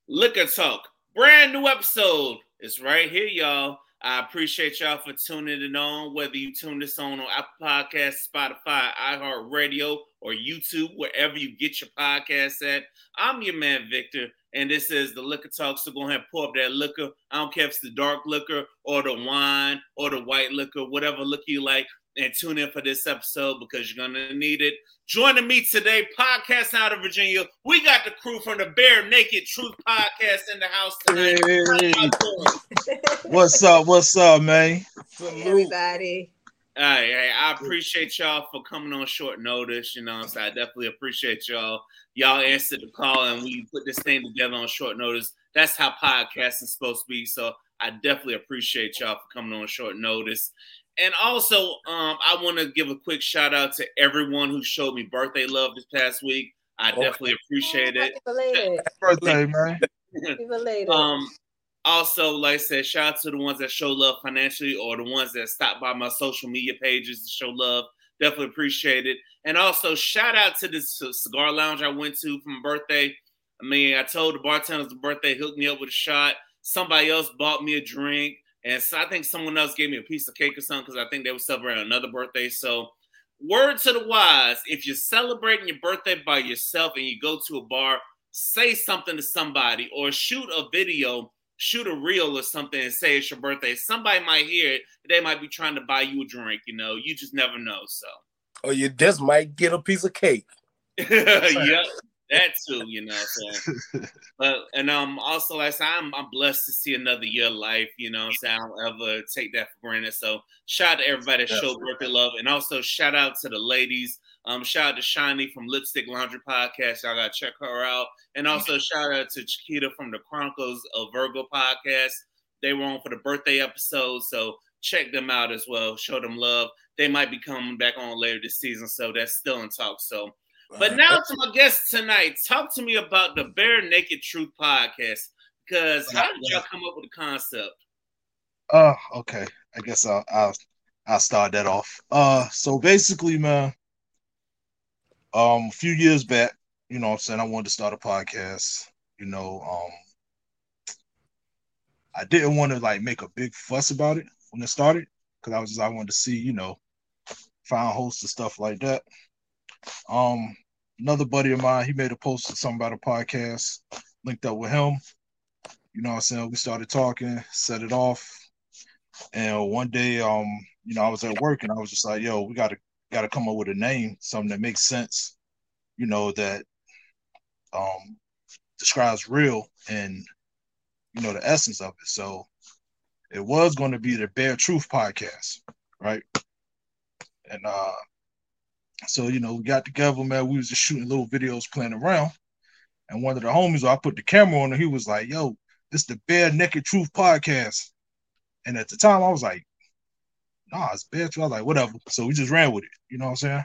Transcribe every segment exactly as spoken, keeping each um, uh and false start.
Liquor Talk, brand new episode. It's right here, y'all. I appreciate y'all for tuning it on, whether you tune this on on Apple Podcasts, Spotify, iHeartRadio, or YouTube, wherever you get your podcasts at. I'm your man, Victor, and this is the Liquor Talk. So go ahead and pour up that liquor. I don't care if it's the dark liquor or the wine or the white liquor, whatever liquor you like, and tune in for this episode because you're going to need it. Joining me today, podcast out of Virginia, we got the crew from the Bare Naked Truth Podcast in the house tonight. Hey. What's up? What's up, man? Hey, everybody. Hey, hey, I appreciate y'all for coming on short notice. You know, so I definitely appreciate y'all. Y'all answered the call and we put this thing together on short notice. That's how podcasting is supposed to be. So I definitely appreciate y'all for coming on short notice. And also, um, I want to give a quick shout out to everyone who showed me birthday love this past week. I oh, definitely appreciate it. Happy birthday, man. um, also, like I said, shout out to the ones that show love financially or the ones that stop by my social media pages to show love. Definitely appreciate it. And also, shout out to this cigar lounge I went to for my birthday. I mean, I told the bartender it was the birthday, hooked me up with a shot. Somebody else bought me a drink. And so I think someone else gave me a piece of cake or something because I think they were celebrating another birthday. So word to the wise, if you're celebrating your birthday by yourself and you go to a bar, say something to somebody or shoot a video, shoot a reel or something and say it's your birthday. Somebody might hear it. They might be trying to buy you a drink. You know, you just never know. So, or you just might get a piece of cake. Yep. That too, you know. So. But and um also like I said, I'm I'm blessed to see another year of life, you know. So I don't ever take that for granted. So shout out to everybody that showed birthday love, and also shout out to the ladies. Um, shout out to Shiny from Lipstick Laundry Podcast. Y'all gotta check her out, and also shout out to Chiquita from the Chronicles of Virgo Podcast. They were on for the birthday episode, so check them out as well. Show them love. They might be coming back on later this season, so that's still in talk. So. But now to my guest tonight, talk to me about the Bare Naked Truth Podcast. Because how did y'all come up with the concept? Uh, okay. I guess I'll I'll, I'll start that off. Uh, so basically, man, um, a few years back, you know what I'm saying, I wanted to start a podcast. You know, um, I didn't want to like make a big fuss about it when it started because I was just I wanted to see, you know, find hosts and stuff like that. Um, another buddy of mine, he made a post of something about a podcast, linked up with him. You know what I'm saying? We started talking, set it off. And one day, um, you know, I was at work and I was just like, yo, we gotta gotta come up with a name, something that makes sense, you know, that um describes real and you know the essence of it. So it was going to be the Bare Truth Podcast, right? And uh So, you know, we got together, man. We was just shooting little videos, playing around. And one of the homies, I put the camera on, and he was like, yo, this is the Bare Naked Truth Podcast. And at the time, I was like, nah, it's Bare Truth. I was like, whatever. So we just ran with it. You know what I'm saying?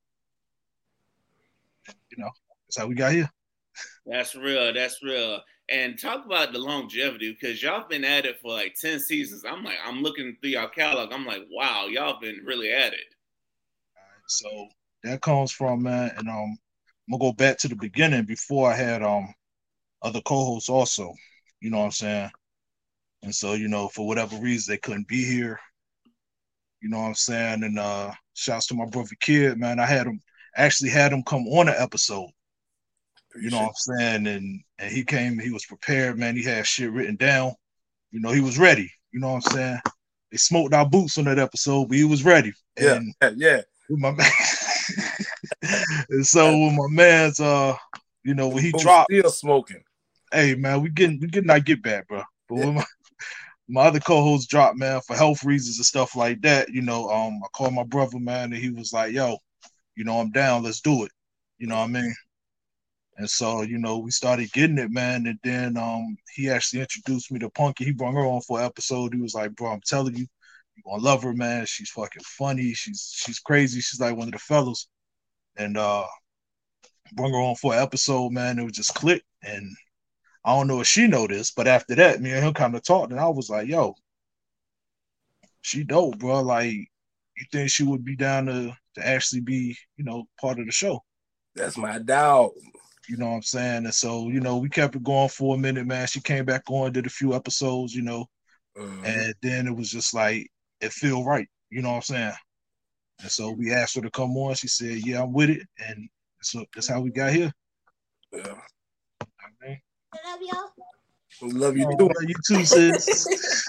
You know, that's how we got here. That's real. That's real. And talk about the longevity because y'all been at it for like ten seasons. I'm like, I'm looking through y'all catalog. I'm like, wow, y'all been really at it. All right, so that comes from, man, and um, I'm gonna go back to the beginning before I had um other co-hosts also. You know what I'm saying? And so, you know, for whatever reason they couldn't be here. You know what I'm saying? And uh shouts to my brother Kid, man. I had him actually had him come on an episode. You know what I'm saying? And and he came, he was prepared, man. He had shit written down. You know, he was ready. You know what I'm saying? They smoked our boots on that episode, but he was ready. And yeah, yeah. With my man. And so when my man's uh, you know, when he dropped, still smoking. Hey man, we getting we getting our get back, bro. But yeah. when my, my other co-host dropped, man, for health reasons and stuff like that, you know, um, I called my brother, man, and he was like, yo, you know, I'm down, let's do it. You know what I mean? And so, you know, we started getting it, man. And then um, he actually introduced me to Punky. He brought her on for an episode. He was like, bro, I'm telling you, you're gonna love her, man. She's fucking funny. She's she's crazy. She's like one of the fellas. And uh brought her on for an episode, man. It was just clicked. And I don't know if she know this, but after that, me and him kind of talked, and I was like, yo, she dope, bro. Like, you think she would be down to to actually be, you know, part of the show? That's my dog. You know what I'm saying? And so, you know, we kept it going for a minute, man. She came back on, did a few episodes, you know, mm-hmm. and then it was just like, it feel right. You know what I'm saying? And so we asked her to come on. She said, yeah, I'm with it. And so that's how we got here. Yeah. Okay. I love y'all. We love you oh, too. Love you too, sis.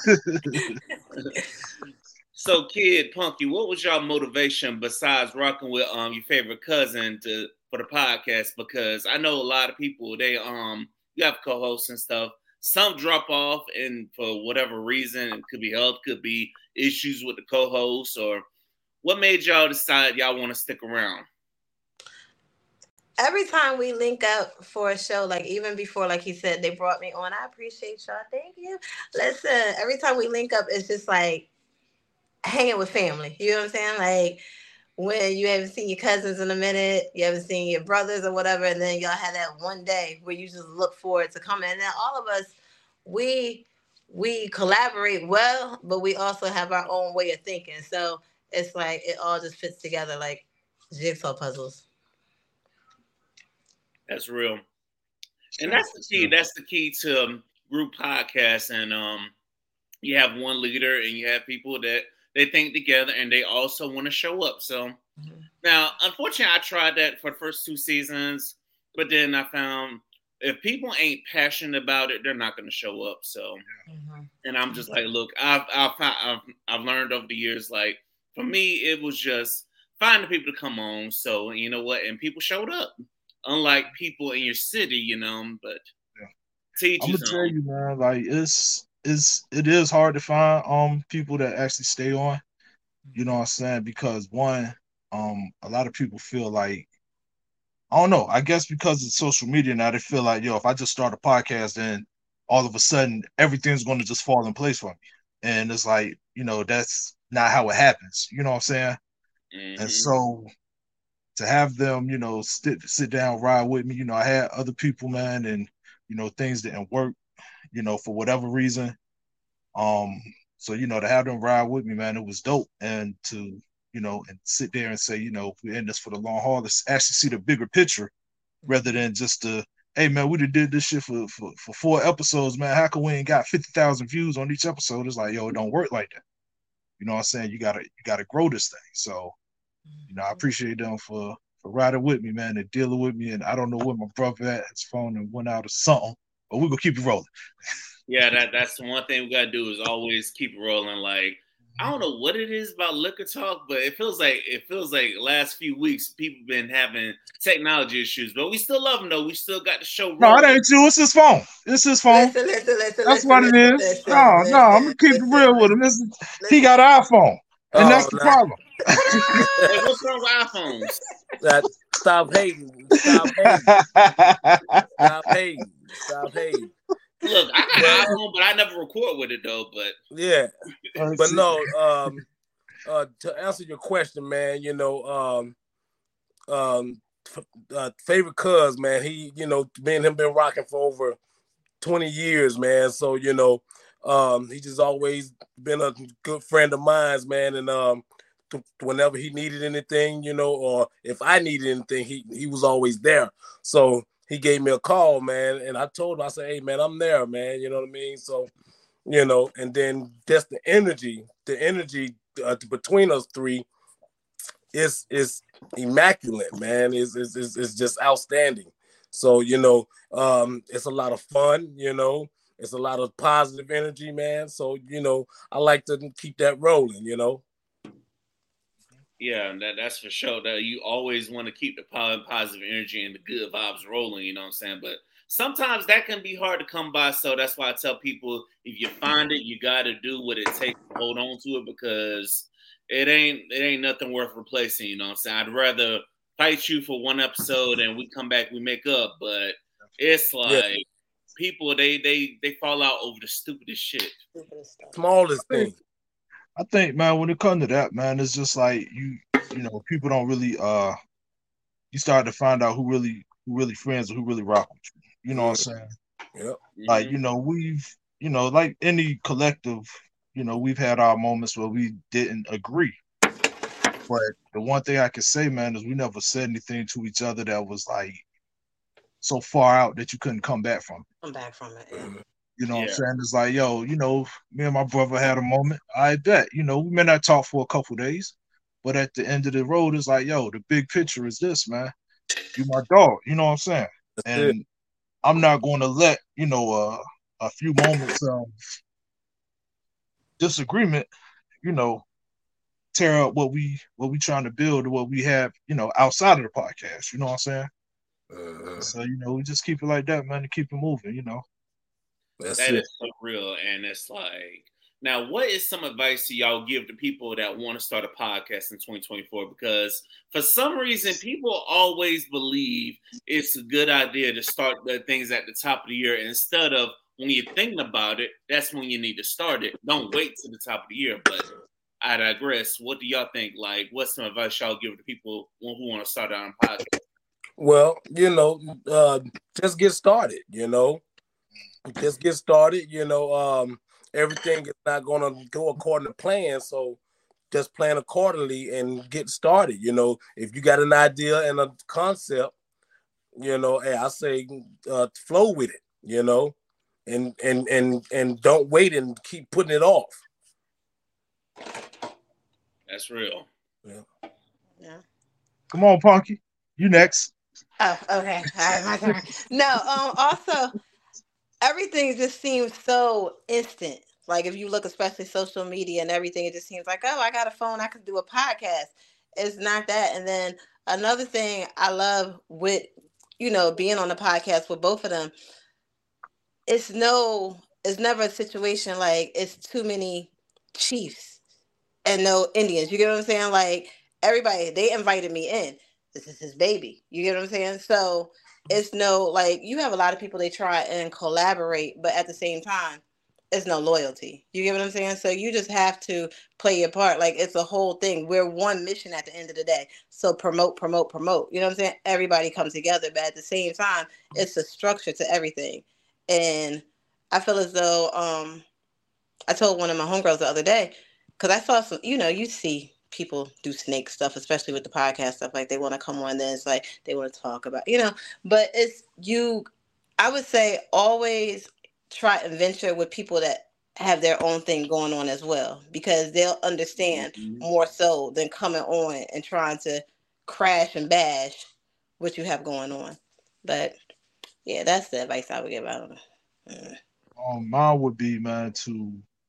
So, Kid Punky, what was your motivation besides rocking with um your favorite cousin to for the podcast? Because I know a lot of people, they um you have co-hosts and stuff. Some drop off, and for whatever reason, it could be health, could be issues with the co-host, or what made y'all decide y'all want to stick around? Every time we link up for a show, like even before, like he said, they brought me on. I appreciate y'all. Thank you. Listen, every time we link up, it's just like hanging with family. You know what I'm saying? Like when you haven't seen your cousins in a minute, you haven't seen your brothers or whatever, and then y'all had that one day where you just look forward to coming. And then all of us, we we collaborate well, but we also have our own way of thinking. So it's like it all just fits together like jigsaw puzzles. That's real. And that's the key. That's the key to um, group podcasts. And um, you have one leader and you have people that they think together and they also want to show up. So mm-hmm. Now, unfortunately, I tried that for the first two seasons, but then I found if people ain't passionate about it, they're not going to show up. So, mm-hmm. And I'm just like, look, I've, I've, I've, I've learned over the years, like for me, it was just finding people to come on. So, you know what? And people showed up. Unlike people in your city, you know, but yeah. Teach I'm gonna tell you, man, like it's it's it is hard to find um people that actually stay on. You know what I'm saying? Because one, um, a lot of people feel like I don't know. I guess because it's social media now, they feel like, yo, if I just start a podcast, then all of a sudden everything's going to just fall in place for me. And it's like, you know, that's not how it happens. You know what I'm saying? Mm-hmm. And so. To have them, you know, sit sit down, ride with me. You know, I had other people, man, and you know, things didn't work, you know, for whatever reason. Um, so you know, to have them ride with me, man, it was dope. And to, you know, and sit there and say, you know, we're in this for the long haul. Let's actually see the bigger picture rather than just the, hey man, we did this shit for for, for four episodes, man. How come we ain't got fifty thousand views on each episode? It's like, yo, it don't work like that. You know what I'm saying? You gotta you gotta grow this thing. So. You know, I appreciate them for, for riding with me, man, and dealing with me. And I don't know where my brother at. His phone and went out or something, but we're going to keep it rolling. Yeah, that, that's the one thing we got to do is always keep it rolling. Like, I don't know what it is about Liquor Talk, but it feels like it feels like last few weeks people been having technology issues, but we still love him though. We still got the show rolling. No, it ain't you. It's his phone. It's his phone. Listen, listen, listen, That's listen, what listen, it is. Listen, no, listen, no, I'm going to keep it real with him. Listen, he got an iPhone. And oh, that's the nah. problem. Hey, what's wrong with iPhones? That, stop hating. Stop hating. Stop hating. Stop hating. Look, I got an iPhone, but I never record with it though. But yeah, but no. Um, uh, to answer your question, man, you know, um, um, uh, favorite cuz, man, he, you know, me and him been rocking for over twenty years, man. So you know. Um, he just always been a good friend of mine, man. And um, t- whenever he needed anything, you know, or if I needed anything, he he was always there. So he gave me a call, man, and I told him, I said, "Hey, man, I'm there, man." You know what I mean? So, you know, and then just the energy, the energy uh, between us three is is immaculate, man. Is is is just outstanding. So you know, um, it's a lot of fun, you know. It's a lot of positive energy, man. So, you know, I like to keep that rolling, you know. Yeah, that, that's for sure. That you always want to keep the positive energy and the good vibes rolling, you know what I'm saying? But sometimes that can be hard to come by. So that's why I tell people, if you find it, you got to do what it takes to hold on to it because it ain't it ain't nothing worth replacing, you know what I'm saying? I'd rather fight you for one episode and we come back, we make up. But it's like... Yeah. People they they they fall out over the stupidest shit. Smallest thing. I think, man, when it comes to that, man, it's just like you you know, people don't really uh you start to find out who really who really friends or who really rock with you. You know what I'm saying? Yep. Like, you know, we've you know, like any collective, you know, we've had our moments where we didn't agree. But the one thing I can say, man, is we never said anything to each other that was like so far out that you couldn't come back from it. Come back from it. Yeah. You know Yeah. what I'm saying? It's like, yo, you know, me and my brother had a moment. I bet, you know, we may not talk for a couple days, but at the end of the road, it's like, yo, the big picture is this, man. You my dog. You know what I'm saying? That's and it. I'm not going to let, you know, uh, a few moments of disagreement, you know, tear up what we what we trying to build or what we have, you know, outside of the podcast. You know what I'm saying? Uh, So, you know, we just keep it like that, man, and keep it moving, you know. that's That it. is so real. And it's like, now, what is some advice do y'all give to people that want to start a podcast in twenty twenty-four? Because for some reason, people always believe it's a good idea to start the things at the top of the year instead of when you're thinking about it, that's when you need to start it. Don't wait to the top of the year. But I digress. What do y'all think? Like, what's some advice y'all give to people who want to start out a podcast? Well, you know, uh, just get started, you know. Just get started, you know. Um, everything is not going to go according to plan, so just plan accordingly and get started. You know, if you got an idea and a concept, you know, hey, I say uh, flow with it, you know, and and and and don't wait and keep putting it off. That's real. Yeah. Yeah. Come on, Punky. You next. Oh, okay. All right, my turn. No, um, also, everything just seems so instant. Like, if you look, especially social media and everything, it just seems like, oh, I got a phone, I could do a podcast. It's not that. And then another thing I love with, you know, being on the podcast with both of them, it's no, it's never a situation like it's too many chiefs and no Indians. You get what I'm saying? Like, everybody, they invited me in. This is his baby. You get what I'm saying? So it's no, like, you have a lot of people, they try and collaborate, but at the same time, it's no loyalty. You get what I'm saying? So you just have to play your part. Like, it's a whole thing. We're one mission at the end of the day. So promote, promote, promote. You know what I'm saying? Everybody comes together, but at the same time, it's a structure to everything. And I feel as though, um, I told one of my homegirls the other day, because I saw some, you know, you see people do snake stuff, especially with the podcast stuff. Like, they want to come on, then it's like they want to talk about, you know, but it's you, I would say always try and venture with people that have their own thing going on as well, because they'll understand mm-hmm. more so than coming on and trying to crash and bash what you have going on. But yeah, that's the advice I would give out. Mm. Um, mine would be, man, to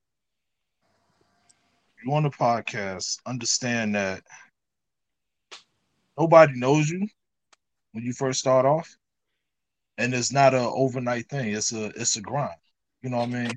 you on the podcast, understand that nobody knows you when you first start off, and it's not an overnight thing. It's a it's a grind. You know what I mean?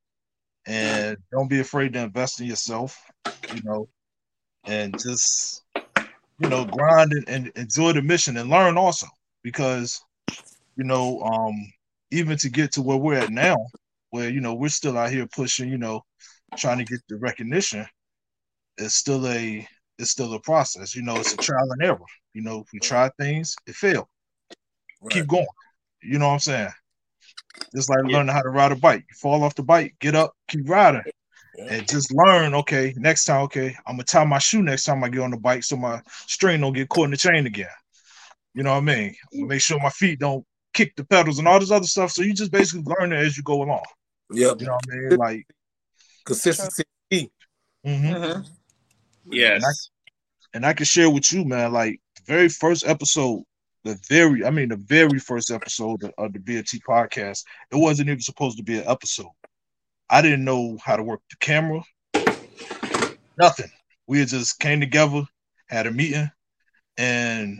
And don't be afraid to invest in yourself. You know, and just you know grind and, and enjoy the mission and learn also, because you know um even to get to where we're at now, where you know we're still out here pushing, you know, trying to get the recognition. It's still a it's still a process. You know, it's a trial and error. You know, if we try things, it failed. Right. Keep going. You know what I'm saying? Just like yeah. learning how to ride a bike. You fall off the bike, get up, keep riding. Yeah. And just learn, okay, next time, okay, I'm gonna tie my shoe next time I get on the bike so my string don't get caught in the chain again. You know what I mean? Make sure my feet don't kick the pedals and all this other stuff. So you just basically learn it as you go along. Yep. You know what I mean? Like consistency. Mm-hmm. Mm-hmm. Yes. And I, and I can share with you, man, like the very first episode, the very, I mean, the very first episode of, of the B L T podcast, it wasn't even supposed to be an episode. I didn't know how to work the camera, nothing. We had just came together, had a meeting, and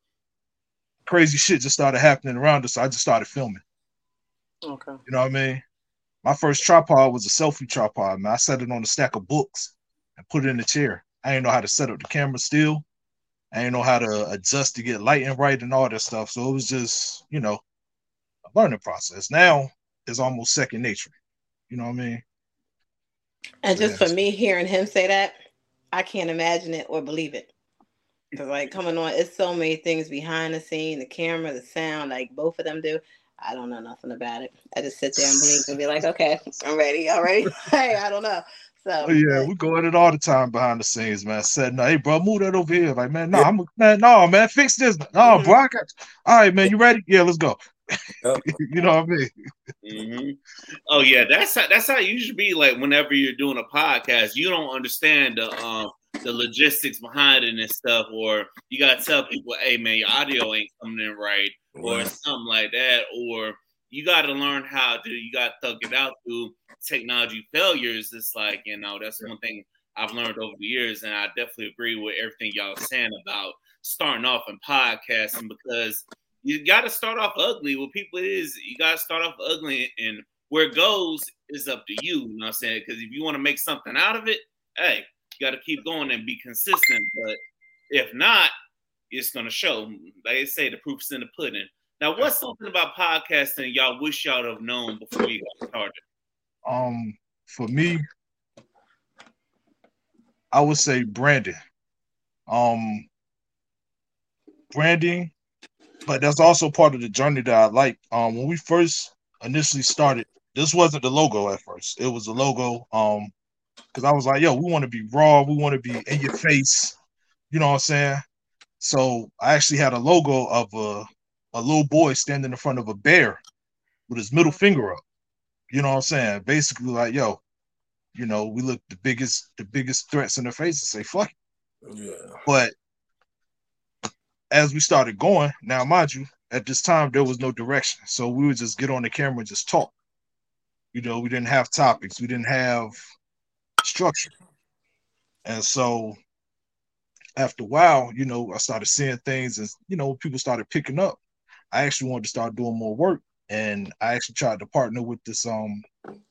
crazy shit just started happening around us. So I just started filming. Okay. You know what I mean? My first tripod was a selfie tripod, man. I set it on a stack of books and put it in the chair. I didn't know how to set up the camera still. I didn't know how to adjust to get lighting right and all that stuff. So it was just, you know, a learning process. Now it's almost second nature. You know what I mean? And just yeah. for me hearing him say that, I can't imagine it or believe it. Because like coming on, it's so many things behind the scene, the camera, the sound, like both of them do. I don't know nothing about it. I just sit there and blink and be like, okay, I'm ready. All right. Hey, I don't know. So oh, yeah, but, we go at it all the time behind the scenes, man. Said, no, hey, bro, move that over here. Like, man, no, nah, I'm man, no, man, fix this. No, mm-hmm. bro, I got you. All right, man, you ready? Yeah, let's go. Yep. You know what I mean? Mm-hmm. Oh yeah, that's how that's how you should be. Like whenever you're doing a podcast, you don't understand the um the logistics behind it and stuff, or you gotta tell people, "Hey man, your audio ain't coming in right," or right. something like that, or you got to learn how to. You got to thug it out through technology failures. It's like you know that's one thing I've learned over the years, and I definitely agree with everything y'all saying about starting off in podcasting because. You got to start off ugly. What people is, you got to start off ugly, and where it goes is up to you. You know what I'm saying? Because if you want to make something out of it, hey, you got to keep going and be consistent. But if not, it's going to show. Like they say, the proof's in the pudding. Now, what's something about podcasting y'all wish y'all would have known before you got started? Um, for me, I would say branding. Um, branding. But that's also part of the journey that I like. Um, when we first initially started, this wasn't the logo at first. It was the logo. Um, because I was like, yo, we want to be raw. We want to be in your face. You know what I'm saying? So I actually had a logo of a, a little boy standing in front of a bear with his middle finger up. You know what I'm saying? Basically like, yo, you know, we look the biggest, the biggest threats in the face and say, fuck it. Yeah. But as we started going, now mind you, at this time there was no direction, so we would just get on the camera and just talk. You know, we didn't have topics, we didn't have structure, and so after a while, you know, I started seeing things, and you know, people started picking up. I actually wanted to start doing more work, and I actually tried to partner with this um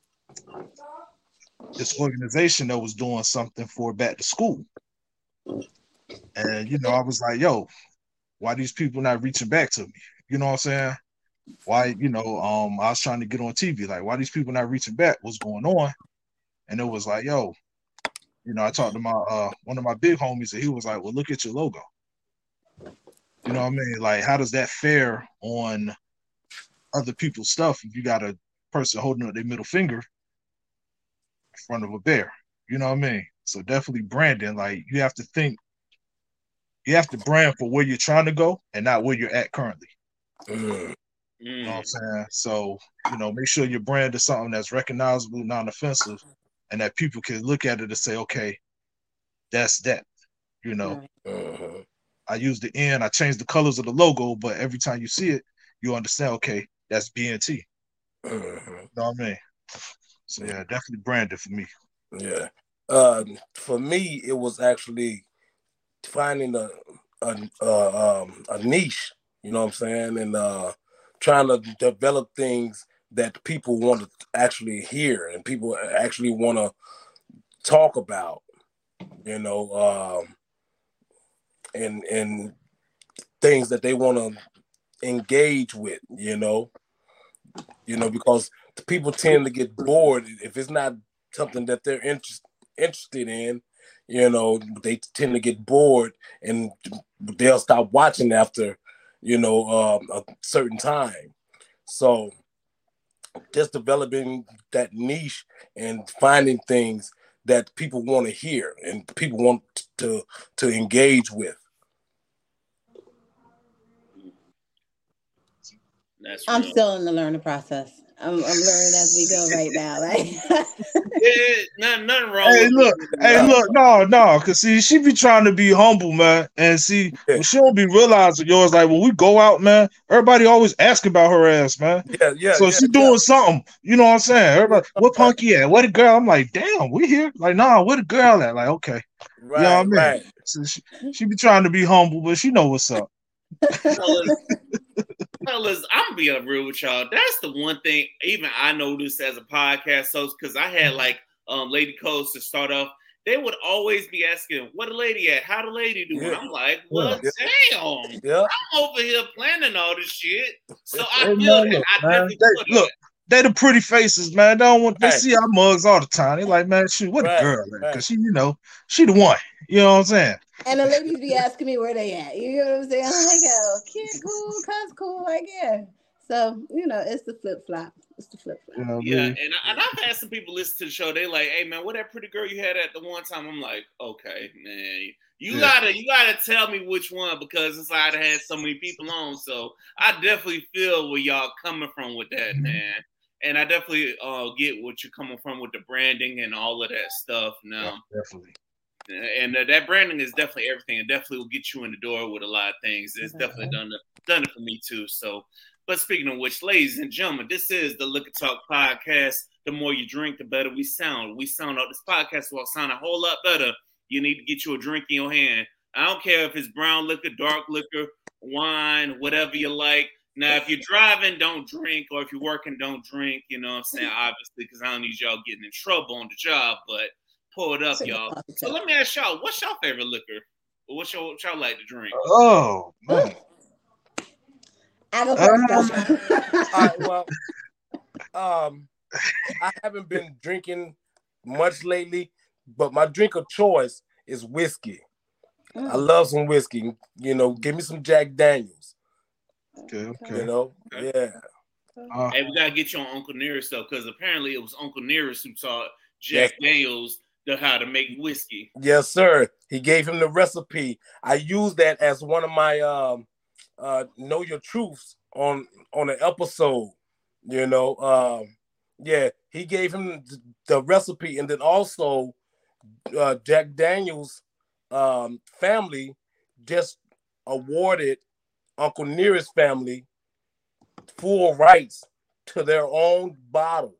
this organization that was doing something for back to school, and you know, I was like, yo. Why these people not reaching back to me? You know what I'm saying? Why, you know, um, I was trying to get on T V. Like, why these people not reaching back? What's going on? And it was like, yo, you know, I talked to my uh one of my big homies, and he was like, well, look at your logo. You know what I mean? Like, how does that fare on other people's stuff if you got a person holding up their middle finger in front of a bear? You know what I mean? So definitely branding. Like, you have to think. You have to brand for where you're trying to go and not where you're at currently. Mm. You know what I'm saying? So, you know, make sure your brand is something that's recognizable, non-offensive, and that people can look at it and say, okay, that's that. You know, uh-huh. I use the N, I changed the colors of the logo, but every time you see it, you understand, okay, that's B N T. Uh-huh. You know what I mean? So, yeah, definitely branded for me. Yeah. Um, for me, it was actually finding a a, a, um, a niche, you know what I'm saying, and uh, trying to develop things that people want to actually hear and people actually want to talk about, you know, um, and and things that they want to engage with, you know, you know, because people tend to get bored if it's not something that they're interest, interested in. You know, they tend to get bored and they'll stop watching after, you know, um, a certain time. So just developing that niche and finding things that people want to hear and people want to to engage with. That's I'm still in the learning process. I'm, I'm learning as we go right now. Like, yeah, nothing, nothing wrong. Hey, with look, it. hey, look, no, no, cause see, she be trying to be humble, man, and see, yeah. When she don't be realizing yours. Like when we go out, man, everybody always ask about her ass, man. Yeah, yeah. So yeah, she doing yeah. something, you know what I'm saying? Everybody, what Punky at? Where the girl? I'm like, damn, we here? Like, nah, where the girl at? Like, okay, right, you know what I mean? Right. So she, she be trying to be humble, but she know what's up. Fellas, fellas, I'm being real with y'all. That's the one thing even I noticed as a podcast host, because I had like um lady codes to start off. They would always be asking, "What a lady at? How the lady doing?" Yeah. I'm like, "Well, yeah. damn, yeah. I'm over here planning all this shit." So I hey, feel man, that. Look, I man, definitely they, look. They the pretty faces, man. They don't want. They right. see our mugs all the time. They like, man, shoot, what right. a girl, because right. she, you know, she the one. You know what I'm saying? And the ladies be asking me where they at. You know what I'm saying? I'm like, oh, cute, cool, cuz cool, like yeah. So, you know, it's the flip flop. It's the flip flop. You know yeah, and, I, and I've had some people listen to the show. They like, hey man, what that pretty girl you had at the one time? I'm like, okay, man, you yeah. gotta you gotta tell me which one because it's like I had so many people on. So I definitely feel where y'all coming from with that, mm-hmm. man. And I definitely uh, get what you're coming from with the branding and all of that stuff. Now, yeah, definitely. And uh, that branding is definitely everything. It definitely will get you in the door with a lot of things. It's mm-hmm. definitely done it, done it for me too. So, but speaking of which, ladies and gentlemen, this is the Liquor Talk podcast. The more you drink, the better we sound. We sound out. This podcast will sound a whole lot better. You need to get you a drink in your hand. I don't care if it's brown liquor, dark liquor, wine, whatever you like. Now, if you're driving, don't drink, or if you're working, don't drink. You know what I'm saying? Obviously, because I don't need y'all getting in trouble on the job, but pull it up, y'all. So let me ask y'all, what's y'all favorite liquor? What's your, what y'all like to drink? Oh, man. I go first. Uh, all right, well, um, I haven't been drinking much lately, but my drink of choice is whiskey. Mm. I love some whiskey. You know, give me some Jack Daniels. Okay, okay. You know, yeah. Uh, hey, we gotta get you on Uncle Nearest though, because apparently it was Uncle Nearest who taught Jack yeah. Daniels the, how to make whiskey. Yes, sir. He gave him the recipe. I used that as one of my um, uh, know your truths on on an episode. You know, um, yeah. He gave him the, the recipe, and then also uh, Jack Daniels' um, family just awarded Uncle Nearest family full rights to their own bottle.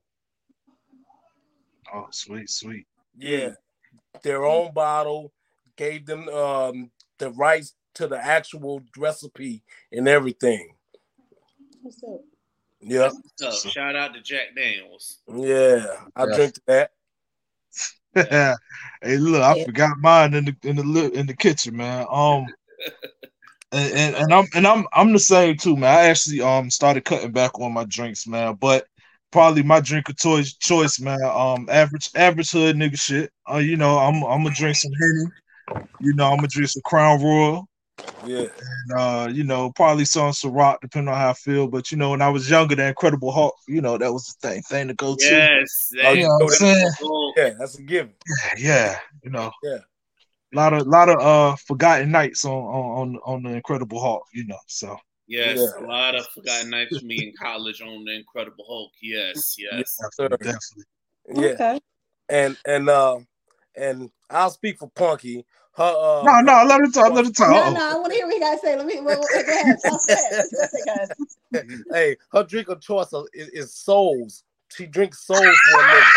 Oh, sweet, sweet. Yeah, their own bottle, gave them um, the rights to the actual recipe and everything. What's up? Yeah. So, shout out to Jack Daniels. Yeah, I yeah. drink that. Yeah. Hey, look, I yeah. forgot mine in the in the in the kitchen, man. Um. And, and and I'm and I'm I'm the same too, man. I actually um started cutting back on my drinks, man. But probably my drink of choice, choice, man. Um, average average hood nigga shit. Uh, you know, I'm I'm gonna drink some Henny. You know, I'm gonna drink some Crown Royal. Yeah. And uh, you know, probably some Ciroc, depending on how I feel. But you know, when I was younger, the Incredible Hulk, you know, that was the thing thing to go to. Yes. Oh, you know what I'm saying? Yeah, that's a given. Yeah, yeah. You know. Yeah. A lot of lot of uh forgotten nights on on on the Incredible Hulk, you know. So yes, yeah. a lot of forgotten nights for me in college on the Incredible Hulk. Yes, yes, yes definitely, definitely. Yeah, okay. and and uh and I'll speak for Punky. Her uh, no, no, let her talk. Let her talk. No, no, I want to hear what you guys say. Let me wait, wait, go ahead. Talk fast. Hey, her drink of choice is, is Souls. She drinks Souls for a minute.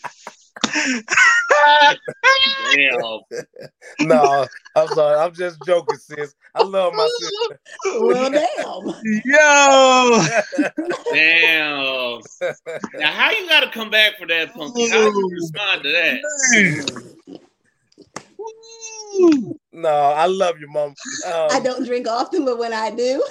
Damn. No, I'm sorry. I'm just joking, sis. I love my sister. Well, damn. Yo. Damn. Now, how you got to come back for that, Punky? How do you respond to that? No, I love you, Mom. Um, I don't drink often, but when I do,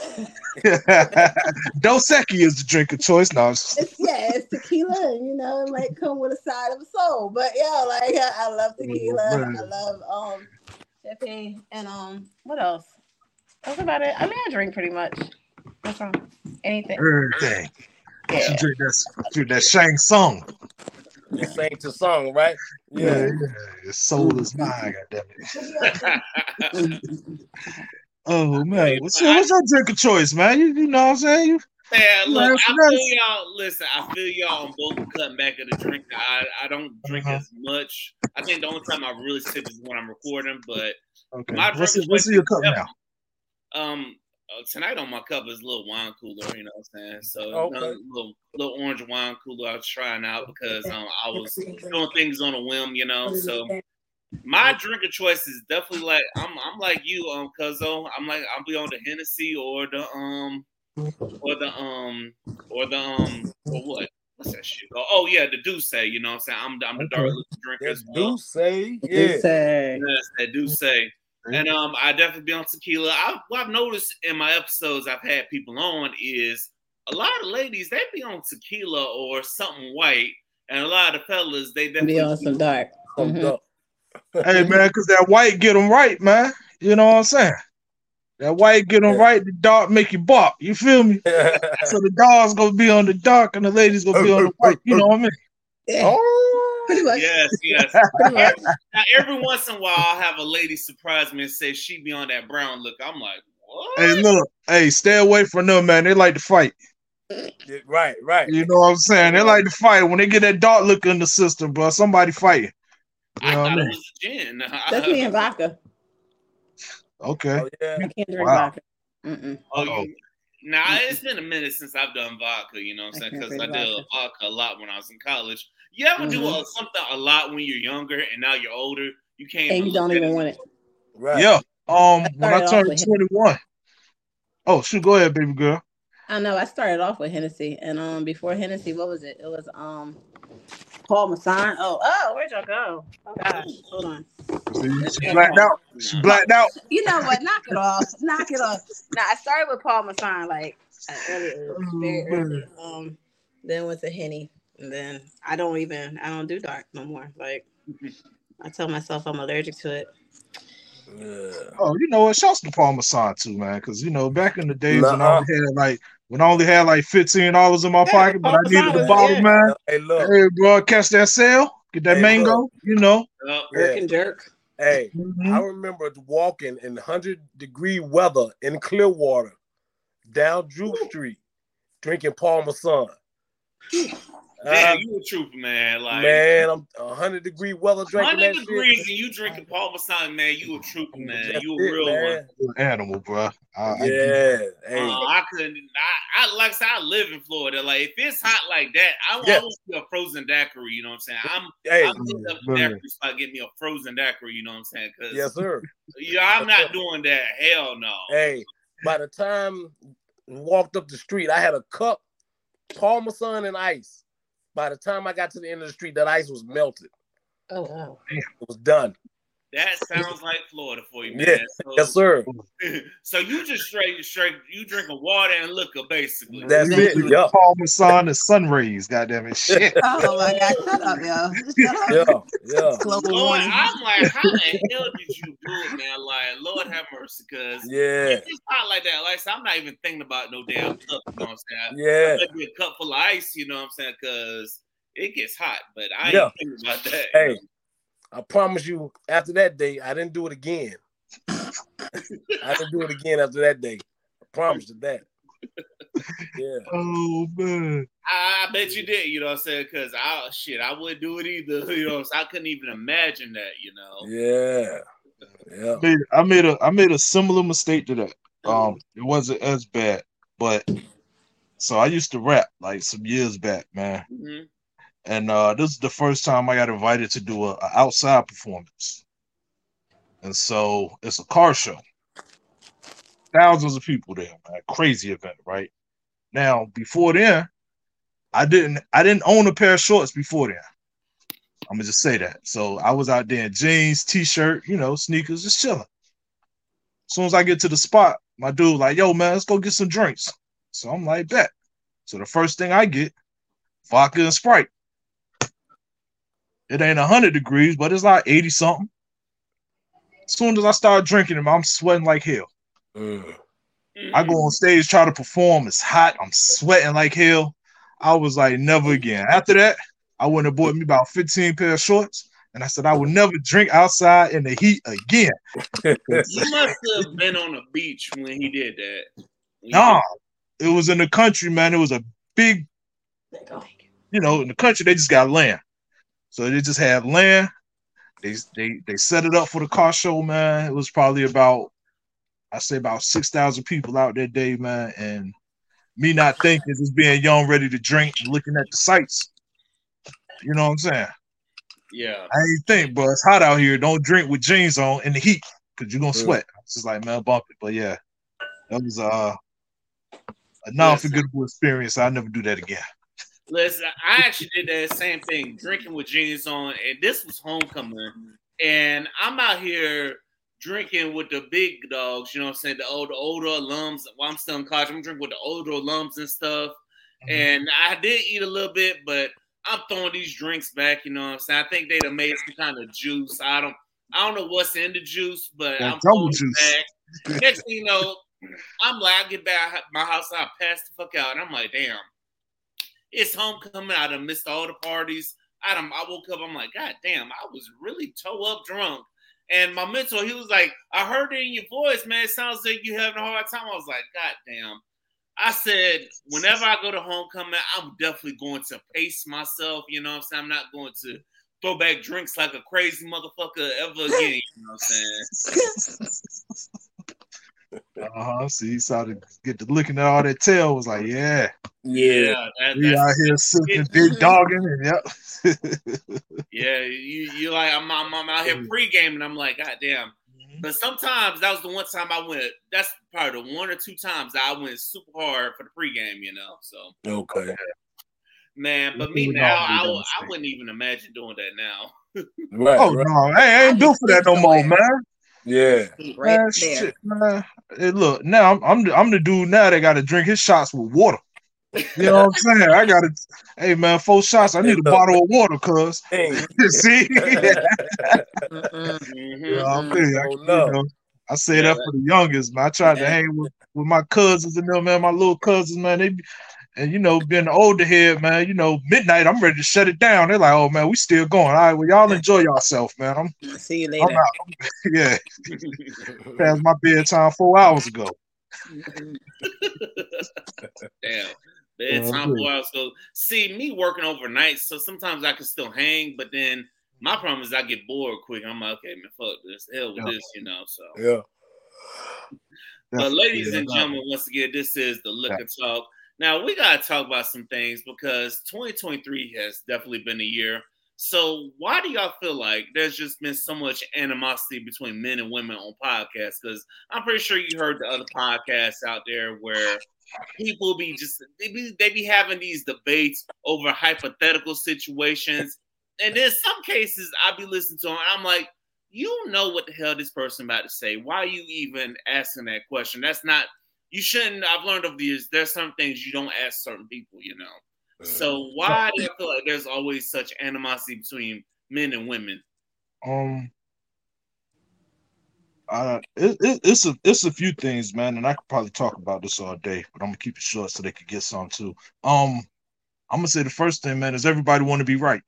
Dos Equis is the drink of choice. No, it's, yeah, it's tequila, and you know, it might come with a side of a soul. But yeah, like I, I love tequila. Oh, I love um, champagne, and um, what else? That's about it. I mean, I drink pretty much. What's wrong? Anything. Everything. Yeah. She drink that, drink that Shang Tsung. You sang to song, right? Yeah, yeah. yeah. Your soul is mine, goddammit. Oh man, what's your, what's your drink of choice, man? You, you know what I'm saying? You, yeah, look, I feel y'all. Listen, I feel y'all on both cutting back of the drink. I, I don't drink uh-huh. as much. I think the only time I really sip is when I'm recording. But okay, my what's, it, what's in your cup now? Um, uh, tonight on my cup is a little wine cooler. You know what I'm saying? So okay. a little little orange wine cooler I was trying out because um I was doing things on a whim. You know, so. My drink of choice is definitely like I'm. I'm like you, um, Cuzzo. I'm like I'll be on the Hennessy or the um, or the um, or the um, or what? What's that shit called? Oh yeah, the Douce. You know what I'm saying? I'm I'm the dark liquor drinker as well. Douce, yeah, Douce. Yes, that Douce. And um, I definitely be on tequila. I, what I've noticed in my episodes I've had people on is a lot of ladies they be on tequila or something white, and a lot of the fellas they definitely be on some dark. Mm-hmm. Hey man, because that white get them right, man. You know what I'm saying? That white get them right, the dark make you bark. You feel me? So the dog's gonna be on the dark and the lady's gonna be on the white. You know what I mean? Yeah. Oh, Pretty much. Yes, yes. Pretty much. Now, every once in a while, I'll have a lady surprise me and say she be on that brown look. I'm like, what? Hey, look, hey, stay away from them, man. They like to fight. Yeah, right, right. You know what I'm saying? They like to fight when they get that dark look in the system, bro. Somebody fighting. You I know what thought I it mean? was a gin. That's me and vodka. Okay. Oh, yeah. I can't drink Wow. vodka. Mm-mm. Oh, Uh-oh. you, now it's been a minute since I've done vodka. You know what I'm I saying? can't Because I drink did vodka. vodka a lot when I was in college. You ever do Mhm. uh, something a lot when you're younger and now you're older? You can't. And you look don't at even want it. Right. Yeah. Um, I when I started off turned with him. twenty-one. Oh, shoot, go ahead, baby girl. I know. I started off with Hennessy, and um, before Hennessy, what was it? It was um, Paul Masson. Oh, oh, where'd y'all go? Oh gosh, hold on. See, she Yeah, blacked come out. on. She blacked out. You know what? Knock it off. Knock it off. Now I started with Paul Masson, like at early age, very Oh, early. Um, then went to Henny, and then I don't even I don't do dark no more. Like I tell myself I'm allergic to it. Yeah. Oh, you know what? Shouts to Paul Masson too, man. Because you know, back in the days when I Nuh-uh. only had like when I only had like fifteen dollars in my Yeah, pocket, but Paul I needed Masson the was- bottle, yeah. man. Hey, look. Hey, bro, catch that sale, get that Hey, mango. look. You know. Yep. Jerk Yeah. and jerk. Hey, Mhm. I remember walking in one hundred degree weather in Clearwater down Drew Street drinking Paul Masson. Damn, Uh, you a trooper, man. Like man, I'm one hundred degree weather drinking hundred that degrees shit. and you drinking Paul Masson, man. You a trooper, man. That's You a it, real man. one. Animal, bro. I, I get it. Yeah. Hey. Uh, I couldn't. I, I like I said, I live in Florida. Like if it's hot like that, I, Yeah. I want to be a frozen daiquiri. You know what I'm saying? I'm Hey. I'm hitting up the man. daiquiri spot, get me a frozen daiquiri. You know what I'm saying? Because Yes, sir. yeah, I'm not doing that. Hell no. Hey, by the time we walked up the street, I had a cup, Paul Masson and ice. By the time I got to the end of the street, that ice was melted. Oh wow. It was done. That sounds like Florida for you, man. Yeah. So, Yes, sir. so you just straight, straight, you drinking water and liquor, basically. That's We it. was Yeah. Paul Masson and sun rays, goddamn it. Shit. Oh my God! Shut up, yo. Shut up. Yeah. Yeah. Global Lord, warming. I'm like, how the hell did you do it, man? Like, Lord have mercy, because Yeah. if it's hot like that, like I said, I'm not even thinking about no damn cup. You know what I'm saying? Yeah. Maybe a cup full of ice. You know what I'm saying? Because it gets hot, but I Yeah. ain't thinking about that. Hey, I promise you, after that day, I didn't do it again. I didn't do it again after that day. I promise you that. Yeah. Oh man. I, I bet you did. You know what I'm saying? Because I shit, I wouldn't do it either. You know, so I couldn't even imagine that. You know. Yeah. Yeah. I made, I made a I made a similar mistake to that. Um, it wasn't as bad, but so I used to rap like some years back, man. Mm-hmm. And uh, this is the first time I got invited to do a, a outside performance. And so it's a car show. Thousands of people there, man. Crazy event, right? Now, before then, I didn't I didn't own a pair of shorts before then. I'm gonna just say that. So I was out there in jeans, t-shirt, you know, sneakers, just chilling. As soon as I get to the spot, my dude like, yo, man, let's go get some drinks. So I'm like, bet. So the first thing I get, vodka and Sprite. It ain't one hundred degrees, but it's like eighty something. As soon as I start drinking them, I'm sweating like hell. Mm. I go on stage, try to perform. It's hot. I'm sweating like hell. I was like, never again. After that, I went and bought me about fifteen pair of shorts. And I said, I would never drink outside in the heat again. You must have been on the beach when he did that. When he Nah, it was in the country, man. It was a big, Oh, you know, in the country, they just got land. So they just had land. They they they set it up for the car show, man. It was probably about, I say about six thousand people out that day, man. And me not thinking, just being young, ready to drink and looking at the sights. You know what I'm saying? Yeah. I ain't think, bro, it's hot out here. Don't drink with jeans on in the heat because you're going to Mm. sweat. It's just like, man, bump it. But yeah, that was uh, a non-forgettable experience. I'll never do that again. Listen, I actually did that same thing, drinking with jeans on, and this was homecoming. And I'm out here drinking with the big dogs, you know what I'm saying? The older, older alums. While I'm still in college, I'm drinking with the older alums and stuff. Mhm. And I did eat a little bit, but I'm throwing these drinks back, you know what I'm saying? I think they'd have made some kind of juice. I don't I don't know what's in the juice, but That I'm jungle going juice. back. Next thing you know, I'm like, I get back at my house, I pass the fuck out, and I'm like, damn, it's homecoming. I done missed all the parties. I done, I woke up, I'm like, God damn, I was really toe up drunk. And my mentor, he was like, I heard it in your voice, man. It sounds like you having a hard time. I was like, God damn. I said, whenever I go to homecoming, I'm definitely going to pace myself. You know what I'm saying? I'm not going to throw back drinks like a crazy motherfucker ever again. You know what I'm saying? Uh-huh. So he started to get to looking at all that tail. Was like, yeah. Yeah. That, we out here sipping big dogging and yep. Yeah, you you like I'm, I'm, I'm out here pre-gaming. And I'm like, God damn. Mm-hmm. But sometimes that was the one time I went. That's probably the one or two times that I went super hard for the pre-game. You know, so okay, man. But me now, I, I wouldn't even imagine doing that now. Right, oh right. no, I ain't built for that no more, man. Yeah, right man, shit, man. Hey, look, now I'm I'm the, I'm the dude now that got to drink his shots with water. You know what I'm saying? I got to, hey man, four shots. I need a bottle of water, cuz. See? mm-hmm. You know, I'm thinking, I, you know, I say yeah, that for the youngest, man. I tried yeah. to hang with, with my cousins and them, man, my little cousins, man. They and you know, being the older head, man, you know, midnight, I'm ready to shut it down. They're like, oh man, we still going. All right, well, y'all enjoy yourself, man. I'm see you later. I'm out. Yeah. Passed my bedtime four hours ago. Damn. Bedtime four hours ago. See, me working overnight, so sometimes I can still hang, but then my problem is I get bored quick. I'm like, okay, man, fuck this. Hell with yeah. this, you know. So yeah. But ladies yeah, and gentlemen, once again, this is the Liquor yeah. Talk. Now we gotta talk about some things because twenty twenty-three has definitely been a year. So why do y'all feel like there's just been so much animosity between men and women on podcasts? Because I'm pretty sure you heard the other podcasts out there where people be just they be they be having these debates over hypothetical situations, and in some cases I be listening to them. I'm like, you know what the hell this person about to say? Why are you even asking that question? That's not. You shouldn't. I've learned over the years there's some things you don't ask certain people. You know. So why do you feel like there's always such animosity between men and women? Um, uh, it, it, it's a it's a few things, man, and I could probably talk about this all day, but I'm gonna keep it short so they could get some too. Um, I'm gonna say the first thing, man, is everybody want to be right.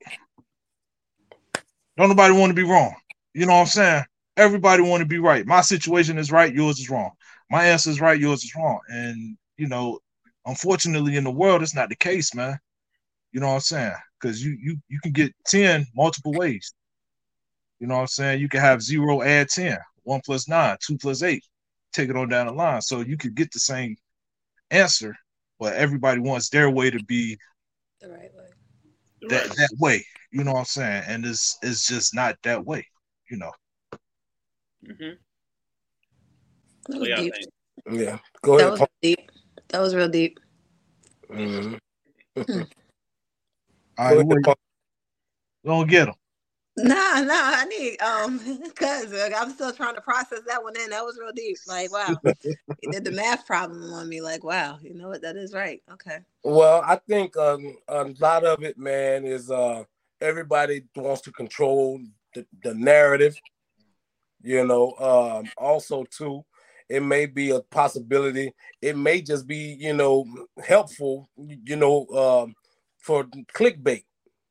Don't nobody want to be wrong. You know what I'm saying? Everybody want to be right. My situation is right, yours is wrong. My answer is right, yours is wrong, and you know. Unfortunately, in the world, it's not the case, man. You know what I'm saying? Because you you you can get ten multiple ways. You know what I'm saying? You can have zero add ten, one plus nine, two plus eight. Take it on down the line. So you could get the same answer, but everybody wants their way to be the right way. That that way. You know what I'm saying? And it's it's just not that way. You know. Mm-hmm. That was deep. Yeah. Go ahead. That was deep. That was real deep. Mm-hmm. Hmm. All right, wait. Don't get them. Nah, nah, I need um, cause like, I'm still trying to process that one in. That was real deep. Like, wow, he did the math problem on me. Like, wow, you know what? That is right. Okay. Well, I think um, a lot of it, man, is uh, everybody wants to control the, the narrative. You know, um, also too. It may be a possibility. It may just be, you know, helpful, you know, um, for clickbait.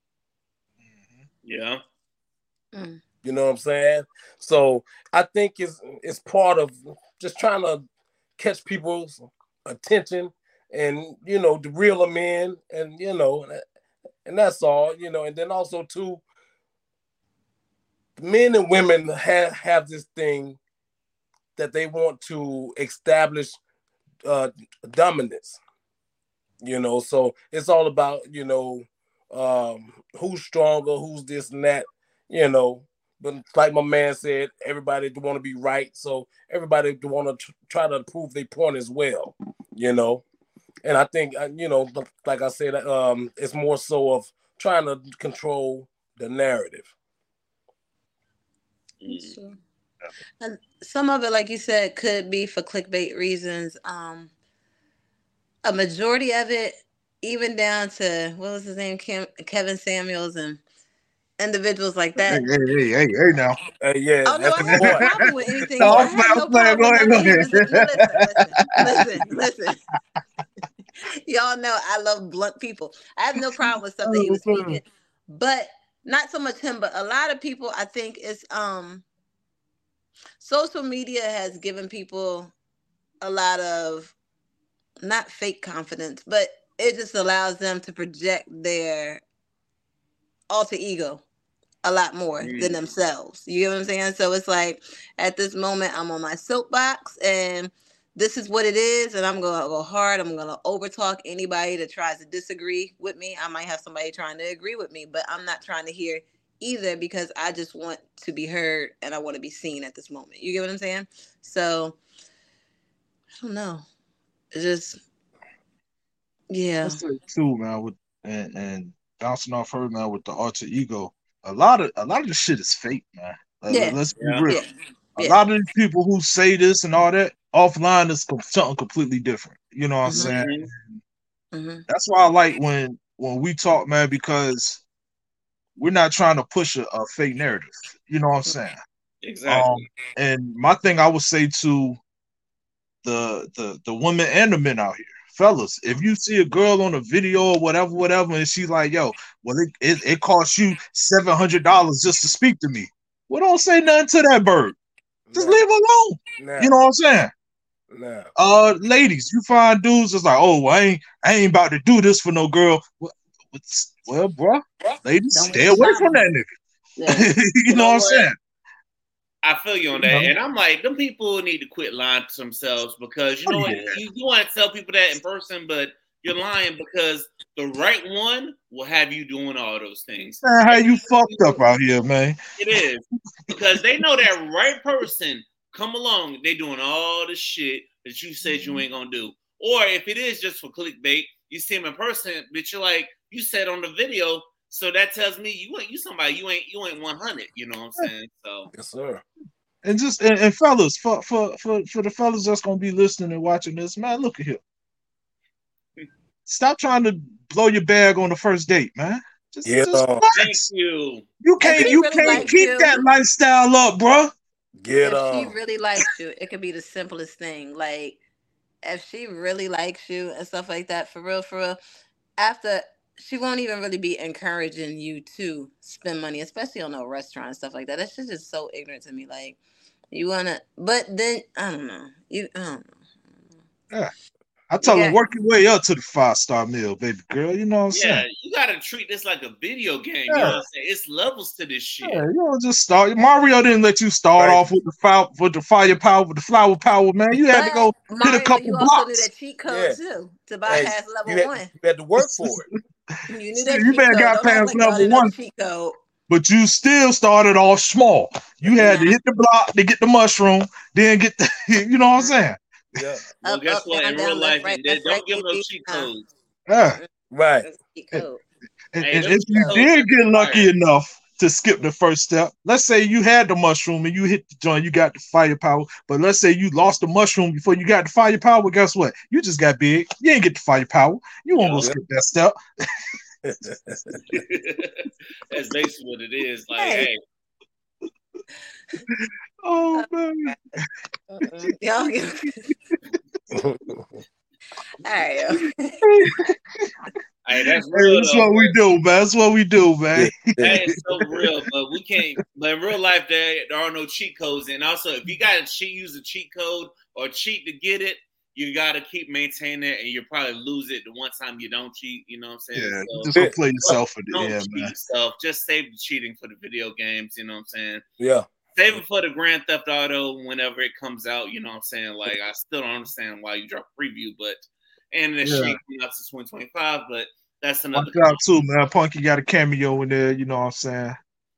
Yeah. Mm. You know what I'm saying? So I think it's it's part of just trying to catch people's attention and, you know, to reel them in and, you know, and that's all, you know, and then also too, men and women have, have this thing that they want to establish uh, dominance, you know. So it's all about, you know, um, who's stronger, who's this and that, you know. But like my man said, everybody want to be right, so everybody want to tr- try to prove their point as well, you know. And I think, you know, like I said, um, it's more so of trying to control the narrative. Sure. And some of it, like you said, could be for clickbait reasons. Um, a majority of it, even down to what was his name, Kim, Kevin Samuels, and individuals like that. Hey, hey, hey, hey, now. Uh, yeah, Oh no, that's I the have no point. problem with anything. No, I I'm have playing, no I'm playing. problem Go with ahead, none go of his ahead. music. No, listen, listen, listen, listen. Y'all know I love blunt people. I have no problem with stuff that he was speaking, but not so much him, but a lot of people. I think it's um, social media has given people a lot of not fake confidence, but it just allows them to project their alter ego a lot more mm. than themselves. You get what I'm saying? So it's like at this moment I'm on my soapbox and this is what it is, and I'm gonna go hard. I'm gonna overtalk anybody that tries to disagree with me. I might have somebody trying to agree with me, but I'm not trying to hear either because I just want to be heard and I want to be seen at this moment. You get what I'm saying? So I don't know. It's just yeah. That's like too, man, with and, and bouncing off her, man, with the alter ego. A lot of a lot of this shit is fake, man. Like, yeah. Let's be yeah. real. Yeah. A yeah. lot of these people who say this and all that offline is something completely different. You know what Mm-hmm. I'm saying? Mm-hmm. That's why I like when when we talk, man, because we're not trying to push a, a fake narrative. You know what I'm saying? Exactly. Um, and my thing I would say to the the the women and the men out here, fellas, if you see a girl on a video or whatever, whatever, and she's like, yo, well, it it, it costs you seven hundred dollars just to speak to me. Well, don't say nothing to that bird. Just Nah. leave her alone. Nah. You know what I'm saying? Nah. Uh, ladies, you find dudes that's like, oh, well, I ain't, I ain't about to do this for no girl. Well, well bro, ladies, Don't stay away from that nigga. Yeah. you, you know, know what I'm saying? I feel you on that, you know? And I'm like, them people need to quit lying to themselves because you know oh, yeah. what? You, you want to tell people that in person, but you're lying because the right one will have you doing all those things. Man, how you fucked up out here, man? It is because they know that right person come along, they doing all the shit that you said you ain't gonna do. Or if it is just for clickbait, you see them in person, but you're like, you said on the video, so that tells me you ain't you somebody you ain't you ain't one hundred. You know what I'm saying? So yes, sir. And just and, and fellas, for, for for for the fellas that's gonna be listening and watching this, man, look at here. Stop trying to blow your bag on the first date, man. Just, yeah. just Thank you. You can't you really can't keep you, that lifestyle up, bro. Get if up. she really likes you, it could be the simplest thing. Like if she really likes you and stuff like that, for real, for real, after she won't even really be encouraging you to spend money, especially on a restaurant and stuff like that. That's just so ignorant to me. Like you wanna, but then I don't know. You, I don't know. Yeah, I tell them work your way up to the five star meal, baby girl. You know what I'm yeah, saying? You gotta treat this like a video game. Yeah. You know what I'm saying? It's levels to this shit. Yeah, you don't just start. Mario didn't let you start right. off with the fire, with the firepower, with the flower power, man. You had but, to go Mario, hit a couple you blocks. Also knew that cheat code yeah. too to bypass hey, level you had, one. You had to work for it. You knew that you cheat better code. got Don't past like level one. Cheat code. But you still started off small. You had nah. to hit the block to get the mushroom, then get the, you know what I'm saying? Yeah. Well, up, guess up, what? down, in down, real life, right, they left, don't right, give right, no cheat codes. Yeah. Right. Cheat code. And, hey, and if you did get lucky fire. enough to skip the first step, let's say you had the mushroom and you hit the joint, you got the firepower, but let's say you lost the mushroom before you got the firepower, well, guess what? You just got big. You ain't get the firepower. You won't yep. go skip that step. That's basically what it is. Like, hey. hey. Oh, man. Uh-uh. Y'all get... All right. Hey, that's real. Hey, that's though, what man. we do, man. That's what we do, man. That is so real, but we can't. But in real life, there, there are no cheat codes. And also, if you got to cheat, use a cheat code or cheat to get it, you got to keep maintaining it, and you'll probably lose it the one time you don't cheat. You know what I'm saying? Yeah, so, just go play yourself for the don't end, cheat man. Yourself. Just save the cheating for the video games. You know what I'm saying? Yeah. Save it for the Grand Theft Auto whenever it comes out. You know what I'm saying? Like, I still don't understand why you drop a preview, but and the yeah. shit coming out to twenty twenty-five, but that's another. Watch out too, man. Punky got a cameo in there. You know what I'm saying?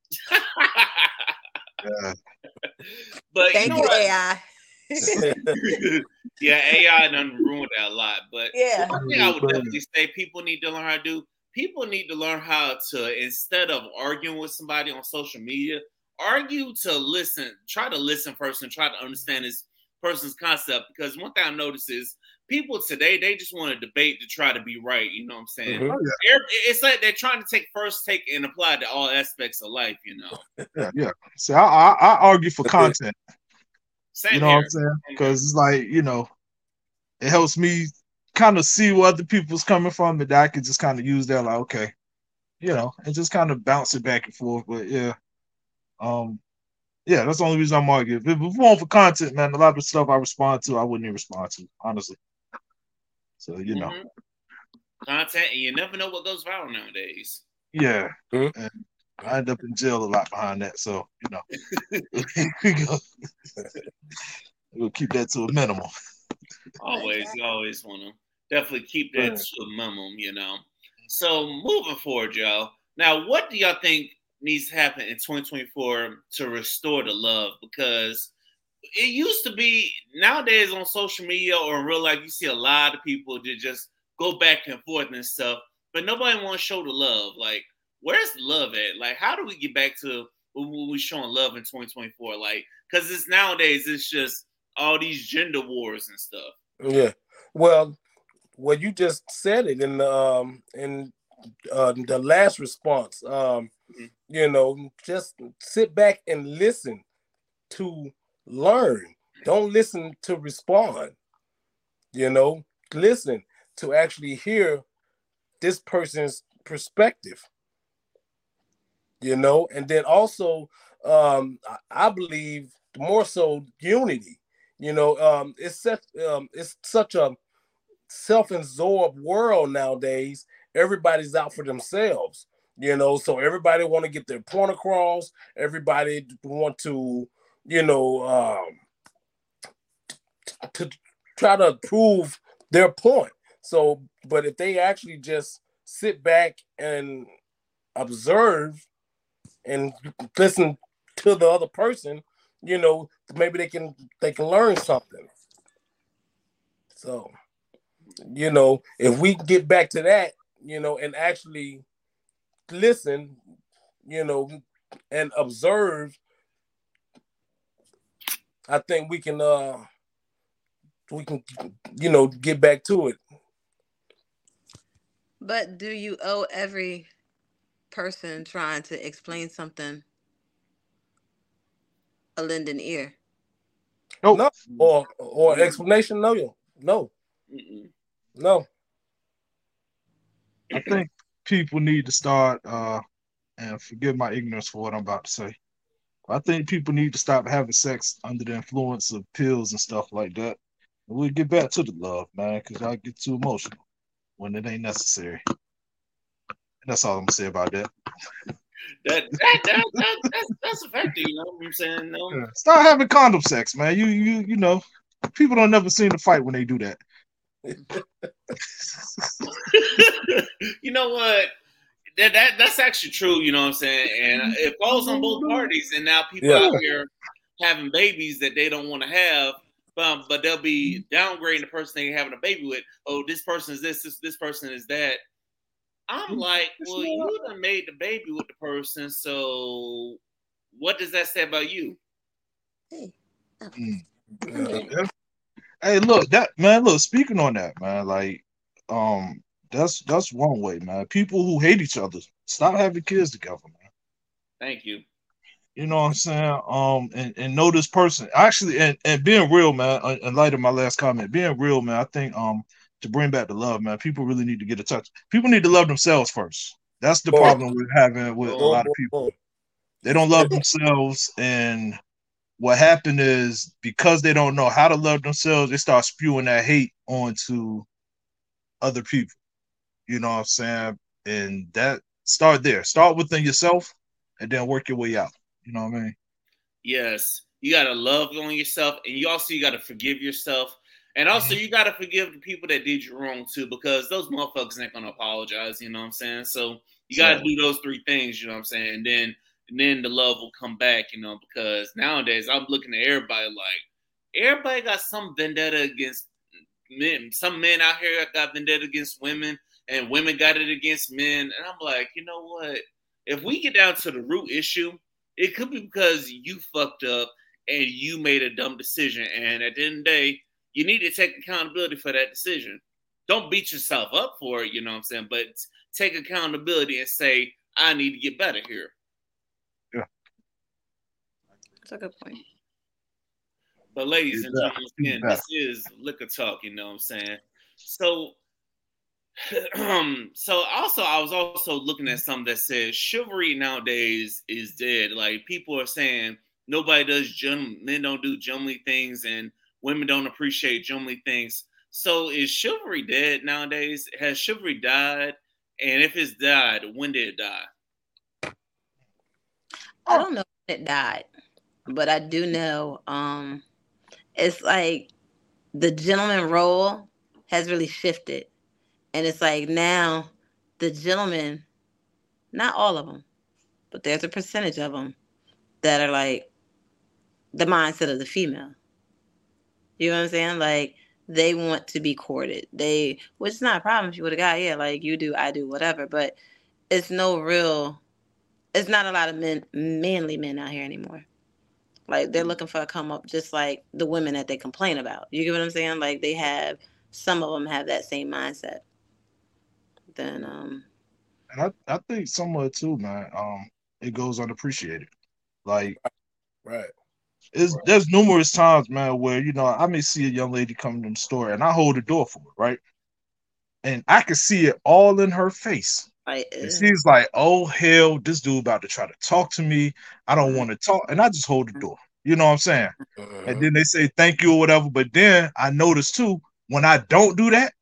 yeah. But thank you, know you, what? A I. Yeah, A I done ruined that a lot. But yeah, one thing I would definitely say people need to learn how to do. People need to learn how to, instead of arguing with somebody on social media, argue to listen. Try to listen first and try to understand his person's concept. Because one thing I noticed is people today, they just want to debate to try to be right. You know what I'm saying? Mm-hmm. Oh, yeah. It's like they're trying to take first take and apply it to all aspects of life, you know? Yeah, yeah. See, I, I, I argue for content. Same you know here. what I'm saying? Because it's like, you know, it helps me kind of see where other people's coming from, and that I can just kind of use that, like, okay, you know, and just kind of bounce it back and forth. But yeah, um, yeah, that's the only reason I'm arguing. If it was more for content, man, a lot of the stuff I respond to, I wouldn't even respond to, honestly. So, you know. Mm-hmm. Content, and you never know what goes viral nowadays. Yeah. Mm-hmm. And I end up in jail a lot behind that. So, you know, we go. We'll keep that to a minimum. Always, you always want to definitely keep that right. to a minimum, you know. So moving forward, y'all. Now, what do y'all think needs to happen in twenty twenty-four to restore the love? Because it used to be, nowadays on social media or in real life, you see a lot of people that just go back and forth and stuff, but nobody want to show the love. Like, where's the love at? Like, how do we get back to when we showing love in twenty twenty-four? Like, because it's nowadays, it's just all these gender wars and stuff. Yeah. Well, well, you just said it in the um in uh, the last response. Um, mm-hmm. You know, just sit back and listen to learn. Don't listen to respond. You know, listen to actually hear this person's perspective. You know, and then also, um, I believe more so unity. You know, um, it's such um, it's such a self-absorbed world nowadays. Everybody's out for themselves. You know, so everybody want to get their point across. Everybody want to, you know, um, to try to prove their point. So, but if they actually just sit back and observe and listen to the other person, you know, maybe they can they can learn something. So, you know, if we get back to that, you know, and actually listen, you know, and observe, I think we can uh we can, you know, get back to it. But do you owe every person trying to explain something a lending ear? Nope. No, or or explanation? No, no, Mm-mm. no. I think people need to start, uh, and forgive my ignorance for what I'm about to say. I think people need to stop having sex under the influence of pills and stuff like that. And we'll get back to the love, man, because I get too emotional when it ain't necessary. And that's all I'm gonna say about that. That, that, that, that that's that's effective, you know what I'm saying? No. Yeah. Start having condom sex, man. You you you know, people don't never seem to fight when they do that. You know what? That, that that's actually true, you know what I'm saying? And it falls on both parties. And now people yeah. out here having babies that they don't want to have, but, but they'll be downgrading the person they're having a baby with. Oh, this person is this, this, this person is that. I'm like, well, you done made the baby with the person, so what does that say about you? Mm. Yeah. Hey, look, that man, look, speaking on that, man, like, um, that's that's one way, man. People who hate each other, stop having kids together, man. Thank you. You know what I'm saying? Um, and, and know this person. Actually, and, and being real, man, in light of my last comment, being real, man, I think um to bring back the love, man, people really need to get in touch. People need to love themselves first. That's the oh. problem we're having with oh. a lot of people. They don't love themselves, and what happened is because they don't know how to love themselves, they start spewing that hate onto other people. You know what I'm saying? And that start there. Start within yourself and then work your way out. You know what I mean? Yes. You got to love on yourself, and you also you got to forgive yourself. And also you got to forgive the people that did you wrong too, because those motherfuckers ain't going to apologize. You know what I'm saying? So you got to do those three things, you know what I'm saying? And then And then the love will come back, you know, because nowadays I'm looking at everybody like everybody got some vendetta against men. Some men out here got vendetta against women, and women got it against men. And I'm like, you know what? If we get down to the root issue, it could be because you fucked up. and you made a dumb decision. And at the end of the day, you need to take accountability for that decision. Don't beat yourself up for it, you know what I'm saying? But take accountability and say, I need to get better here. Yeah. That's a good point. But ladies and gentlemen, again, this is Liquor Talk, you know what I'm saying? So, um, so also, I was also looking at something that says chivalry nowadays is dead. Like, people are saying nobody does, gem- men don't do gentlemanly things, and women don't appreciate gentlemanly things. So is chivalry dead nowadays? Has chivalry died? And if it's died, when did it die? I don't know when it died, but I do know um, it's like the gentleman role has really shifted. And it's like now the gentlemen, not all of them, but there's a percentage of them that are like the mindset of the female. You know what I'm saying? Like, they want to be courted. They, which is not a problem if you with a guy. Yeah, like you do, I do, whatever. But it's no real, it's not a lot of men, manly men out here anymore. Like, they're looking for a come up, just like the women that they complain about. You get what I'm saying? Like, they have, some of them have that same mindset. Then, um, and I, I think somewhat too, man. Um, it goes unappreciated. Like, right. It's, right. There's numerous times, man, where, you know, I may see a young lady come to the store and I hold the door for her, right? And I can see it all in her face. Right. And she's like, oh, hell, this dude about to try to talk to me. I don't mm-hmm. want to talk. And I just hold the door. You know what I'm saying? Mm-hmm. And then they say thank you or whatever. But then I notice, too, when I don't do that,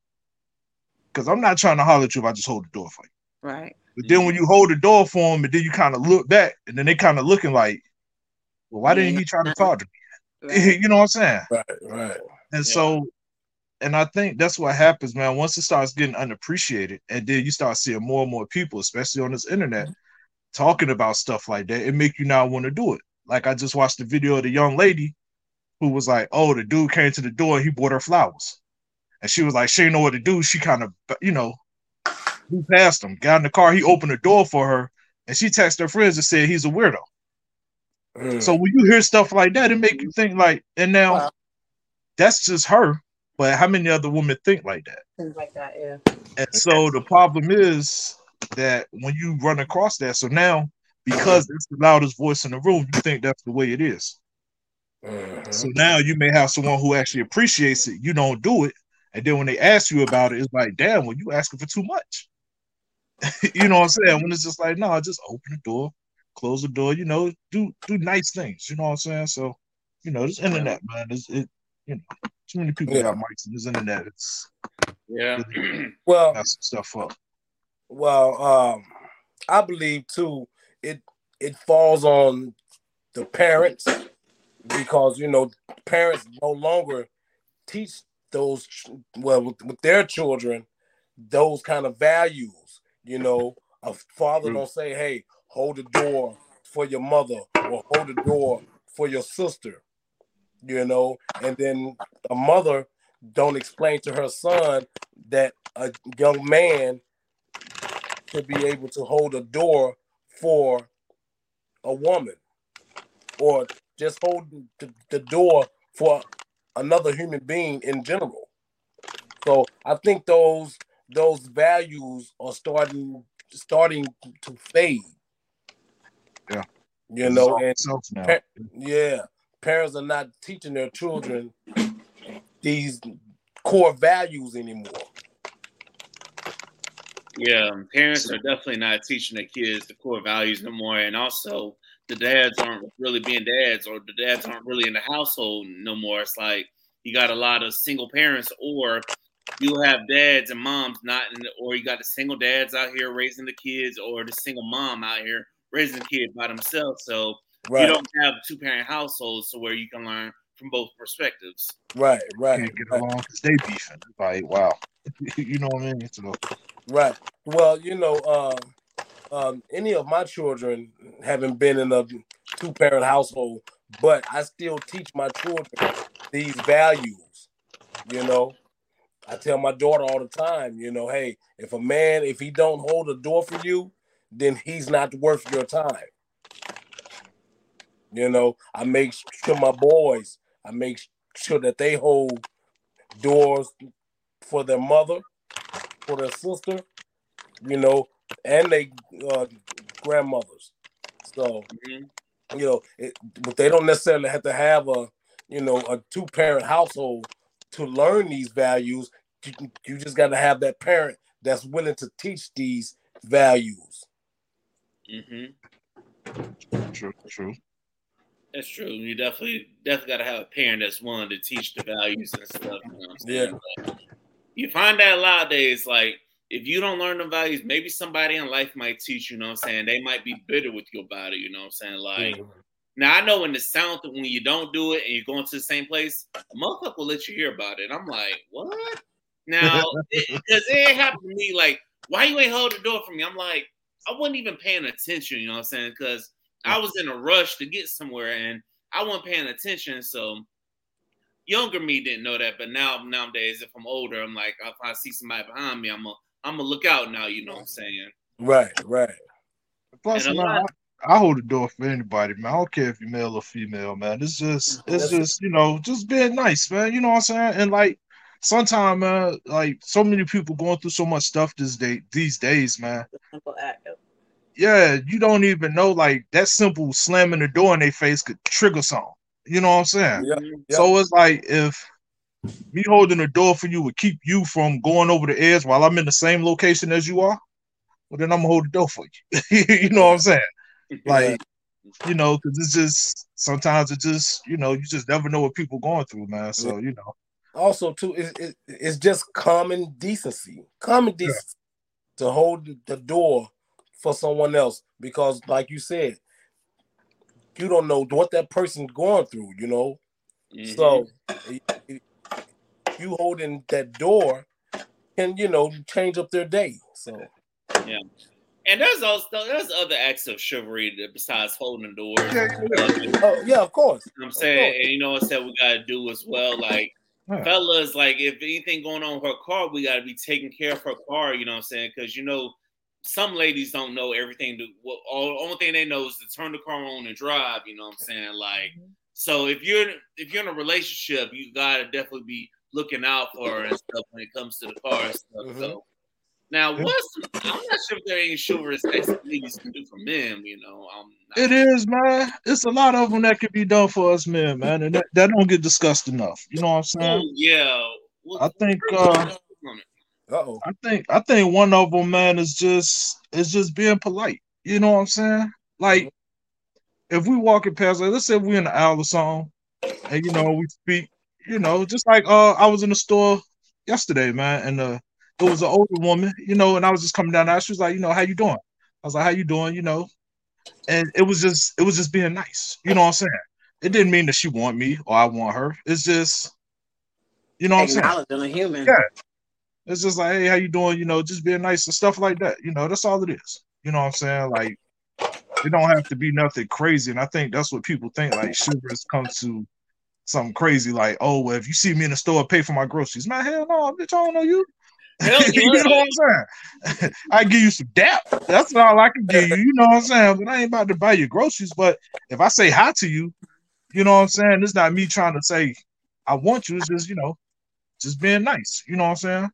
because I'm not trying to holler at you if I just hold the door for you. Right. But then when you hold the door for them and then you kind of look back and then they kind of looking like, well, why yeah. didn't he try to talk to me? Right. You know what I'm saying? Right, right. And yeah. so, and I think that's what happens, man. Once it starts getting unappreciated, and then you start seeing more and more people, especially on this internet, mm-hmm. talking about stuff like that, it make you not want to do it. Like, I just watched the video of the young lady who was like, oh, the dude came to the door and he bought her flowers. And she was like, she didn't know what to do. She kind of, you know, moved past him, got in the car. He opened the door for her, and she texted her friends and said he's a weirdo. Mm. So when you hear stuff like that, it make you think like, and now wow. that's just her, but how many other women think like that? Things like that, yeah. And so the problem is that when you run across that, so now because it's the loudest voice in the room, you think that's the way it is. Mm-hmm. So now you may have someone who actually appreciates it. You don't do it, and then when they ask you about it, it's like, damn, well, you asking for too much. You know what I'm saying? When it's just like, no, just open the door. Close the door, you know, do do nice things, you know what I'm saying? So, you know, this internet, man, it's, it, you know, too many people yeah. got mics in this internet. It's yeah, really well, got some stuff up. Well, um, I believe too, it it falls on the parents because you know parents no longer teach those well with, with their children those kind of values. You know, a father don't say, "Hey, hold the door for your mother," or hold the door for your sister, you know, and then a mother don't explain to her son that a young man should be able to hold a door for a woman or just hold the, the door for another human being in general. So I think those those values are starting starting to fade. Yeah, you know, and pa- yeah, parents are not teaching their children these core values anymore. Yeah, parents are definitely not teaching their kids the core values no more, and also the dads aren't really being dads, or the dads aren't really in the household no more. It's like you got a lot of single parents, or you have dads and moms not in the, or you got the single dads out here raising the kids, or the single mom out here raising the kid by themselves. So right. you don't have two parent households to where you can learn from both perspectives. Right, right. Can't get right. along because they beefing. Like, wow. You know what I mean? So, right. Well, you know, uh, um, any of my children haven't been in a two parent household, but I still teach my children these values. You know, I tell my daughter all the time, you know, hey, if a man, if he don't hold a door for you, then he's not worth your time. You know, I make sure my boys, I make sure that they hold doors for their mother, for their sister, you know, and they uh, grandmothers. So, mm-hmm. you know, it, but they don't necessarily have to have a, you know, a two-parent household to learn these values. You, you just got to have that parent that's willing to teach these values. Mm-hmm. True, true. That's true. You definitely definitely got to have a parent that's willing to teach the values and stuff. You know what I'm saying? Yeah. But you find that a lot of days, like, if you don't learn the values, maybe somebody in life might teach you, you know what I'm saying? They might be bitter with you about it, you know what I'm saying? Like, mm-hmm. Now I know in the South, when you don't do it and you're going to the same place, a motherfucker will let you hear about it. I'm like, what? Now, because it, it happened to me, like, why you ain't hold the door for me? I'm like, I wasn't even paying attention, you know what I'm saying? Because I was in a rush to get somewhere and I wasn't paying attention. So younger me didn't know that, but now nowadays, if I'm older, I'm like, if I see somebody behind me, I'm a, I'm gonna look out now. You know what I'm saying? Right, right. Plus, man, lot, I, I hold the door for anybody, man. I don't care if you're male or female, man. It's just, it's just, you know, just being nice, man. You know what I'm saying? And like, sometimes, man, like so many people going through so much stuff this day, these days, man. Simple act. Yeah, you don't even know, like, that simple slamming the door in their face could trigger something. You know what I'm saying? Yeah, yeah. So it's like, if me holding the door for you would keep you from going over the edge while I'm in the same location as you are, well, then I'm gonna hold the door for you. You know what I'm saying? Like, you know, because it's just, sometimes it just, you know, you just never know what people going through, man. So, you know. Also, too, it, it, it's just common decency. Common decency yeah. to hold the door for someone else, because like you said, you don't know what that person's going through, you know. Mm-hmm. So you holding that door can, you know, change up their day. So yeah. And there's also there's other acts of chivalry that besides holding the door. Yeah, oh, yeah, of course. You know what I'm saying, and you know what I said we gotta do as well. Like yeah. fellas, like if anything going on with her car, we gotta be taking care of her car, you know what I'm saying? Because you know, some ladies don't know everything. To, well, all the only thing they know is to turn the car on and drive. You know what I'm saying? Like, mm-hmm. so if you're if you're in a relationship, you gotta definitely be looking out for her and stuff when it comes to the car and stuff. Mm-hmm. So now, yeah. what's I'm not sure if there ain't chivalrous acts that ladies can do for men. You know, um, it is, man. It's a lot of them that can be done for us men, man, and that, that don't get discussed enough. You know what I'm saying? Ooh, yeah. Well, I think. Uh, Uh-oh. I think I think one of them, man, is just is just being polite. You know what I'm saying? Like, mm-hmm. if we walking past, like, let's say we're in the aisle or something, and you know we speak, you know, just like uh, I was in the store yesterday, man, and uh, it was an older woman, you know, and I was just coming down there. She was like, you know, how you doing? I was like, how you doing? You know, and it was just it was just being nice. You know what I'm saying? It didn't mean that she want me or I want her. It's just, you know what I'm saying? Acknowledging a human. Yeah. It's just like, hey, how you doing? You know, just being nice and stuff like that. You know, that's all it is. You know what I'm saying? Like, it don't have to be nothing crazy. And I think that's what people think. Like, chivalrous comes to something crazy. Like, oh, well, if you see me in the store, pay for my groceries. Man, hell no, bitch, I don't know you. Hell yeah. You know what I'm saying? I give you some dap. That's all I can give you. You know what I'm saying? But I ain't about to buy your groceries. But if I say hi to you, you know what I'm saying? It's not me trying to say I want you. It's just, you know, just being nice. You know what I'm saying?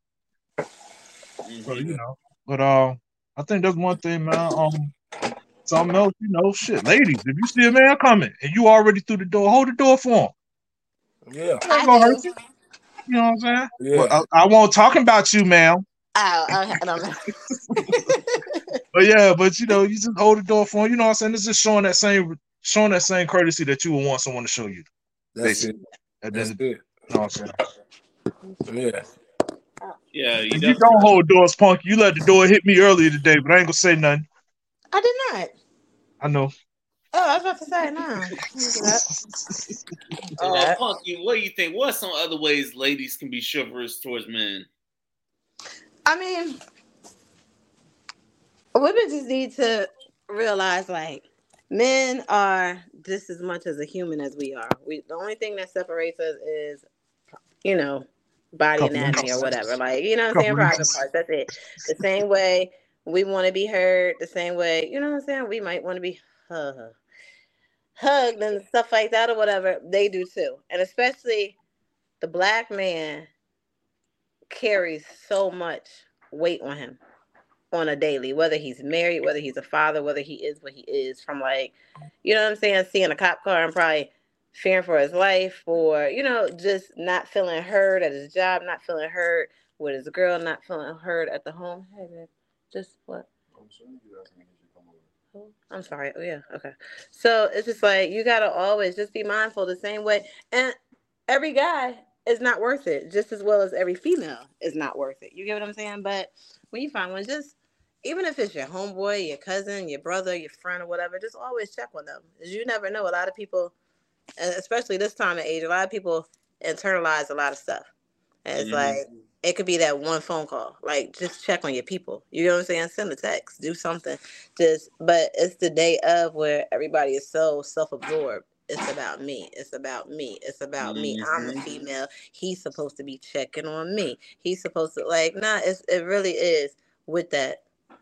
So, you know, but uh, I think that's one thing, man. Um, something else, you know, shit, ladies, if you see a man coming and you already through the door, hold the door for him. Yeah, ain't gonna hurt you. You know what I'm saying? Yeah, but I, I won't talk about you, ma'am. Oh, okay, no, no. But yeah, but you know, you just hold the door for him. You know what I'm saying? It's just showing that same, showing that same courtesy that you would want someone to show you. That's basically. it. And That's then, it. you know what I'm saying? Yeah. Yeah, you, if you don't hold doors, punk. You let the door hit me earlier today, but I ain't gonna say nothing. I did not. I know. Oh, I was about to say no. Uh, Punky, what do you think? What are some other ways ladies can be chivalrous towards men? I mean, women just need to realize, like, men are just as much as a human as we are. We the only thing that separates us is, you know, body Couple anatomy or whatever. Like, you know what I'm saying? Private parts. That's it. The same way we want to be heard, the same way, you know what I'm saying? We might want to be, uh, hugged and stuff like that or whatever, they do too. And especially the black man carries so much weight on him on a daily, whether he's married, whether he's a father, whether he is what he is, from like, you know what I'm saying, seeing a cop car and probably fearing for his life, or, you know, just not feeling heard at his job, not feeling heard with his girl, not feeling heard at the home. Hey, babe, just what? I'm sorry. Oh, yeah. Okay. So it's just like, you got to always just be mindful the same way. And every guy is not worth it, just as well as every female is not worth it. You get what I'm saying? But when you find one, just, even if it's your homeboy, your cousin, your brother, your friend, or whatever, just always check on them. Because you never know. A lot of people, and especially this time of age, a lot of people internalize a lot of stuff. And it's mm-hmm. like, it could be that one phone call. Like, just check on your people. You know what I'm saying? Send a text. Do something. Just, but it's the day of where everybody is so self-absorbed. It's about me. It's about me. It's about mm-hmm. me. I'm a female. He's supposed to be checking on me. He's supposed to, like, nah, it's, it really is with that.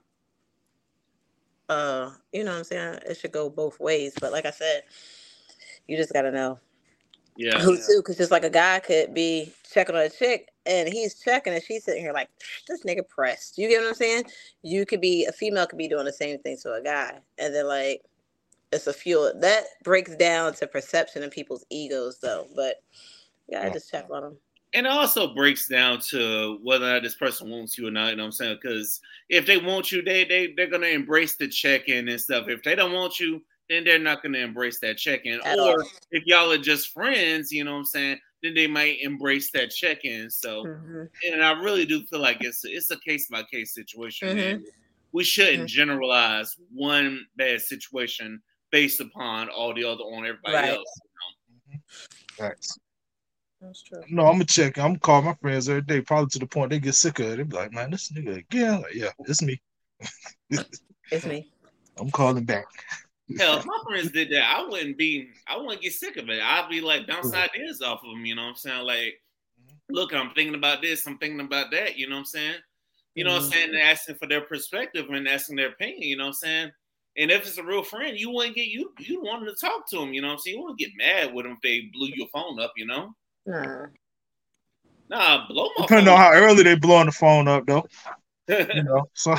Uh, you know what I'm saying? It should go both ways. But like I said, you just got to know. Yeah. Who too? Because just like a guy could be checking on a chick and he's checking and she's sitting here like, this nigga pressed. You get what I'm saying? You could be, a female could be doing the same thing to a guy. And then like, it's a fuel. That breaks down to perception and people's egos though. But you gotta just check on them. And it also breaks down to whether or not this person wants you or not, you know what I'm saying? Because if they want you, they, they, they're going to embrace the check-in and stuff. If they don't want you, then they're not going to embrace that check-in. At or all. If y'all are just friends, you know what I'm saying, then they might embrace that check-in. So, mm-hmm. and I really do feel like it's, it's a case-by-case situation. Mm-hmm. And we shouldn't mm-hmm. generalize one bad situation based upon all the other on everybody right. else. You know? Thanks. That's true. No, I'm gonna check. I'm gonna call my friends every day, probably to the point they get sick of it. They be like, "Man, this nigga again." Like, yeah, it's me. It's me. I'm calling back. Hell, if my friends did that, I wouldn't be. I wouldn't get sick of it. I'd be like bounce ideas off of them. You know what I'm saying? Like, look, I'm thinking about this. I'm thinking about that. You know what I'm saying? You know what I'm saying? And asking for their perspective and asking their opinion. You know what I'm saying? And if it's a real friend, you wouldn't get you. You want to talk to them. You know what I'm saying? You wouldn't get mad with them if they blew your phone up. You know? Nah. Nah, blow my Depending phone on how early they blowing the phone up, though. You know, so.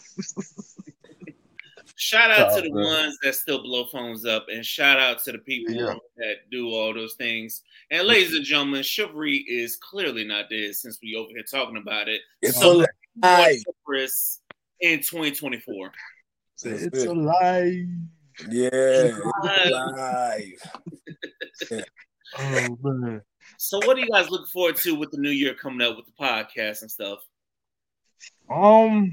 Shout out oh, to the man. ones that still blow phones up, and shout out to the people yeah. that do all those things. And ladies and gentlemen, chivalry is clearly not dead since we over here talking about it. It's so alive in twenty twenty-four. It's, it's alive. Yeah, it's alive. Yeah. Oh man. So what are you guys looking forward to with the new year coming up with the podcast and stuff? Um,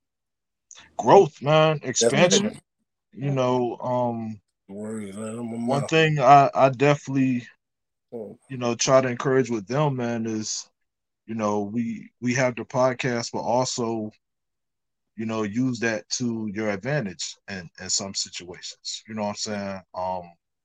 growth, man, expansion. You know, um, one thing I, I definitely, you know, try to encourage with them, man, is, you know, we we have the podcast, but also, you know, use that to your advantage in, in some situations. You know what I'm saying? Um,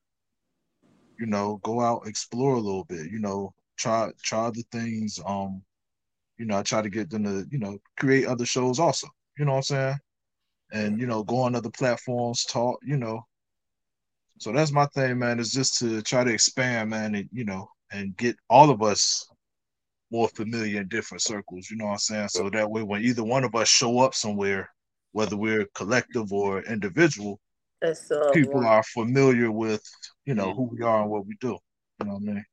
you know, go out, explore a little bit, you know, try try the things. Um, you know, I try to get them to, you know, create other shows also. You know what I'm saying? And, you know, go on other platforms, talk, you know. So that's my thing, man, is just to try to expand, man, and, you know, and get all of us more familiar in different circles, you know what I'm saying? So that way when either one of us show up somewhere, whether we're collective or individual, so people one. are familiar with, you know, who we are and what we do. You know what I mean?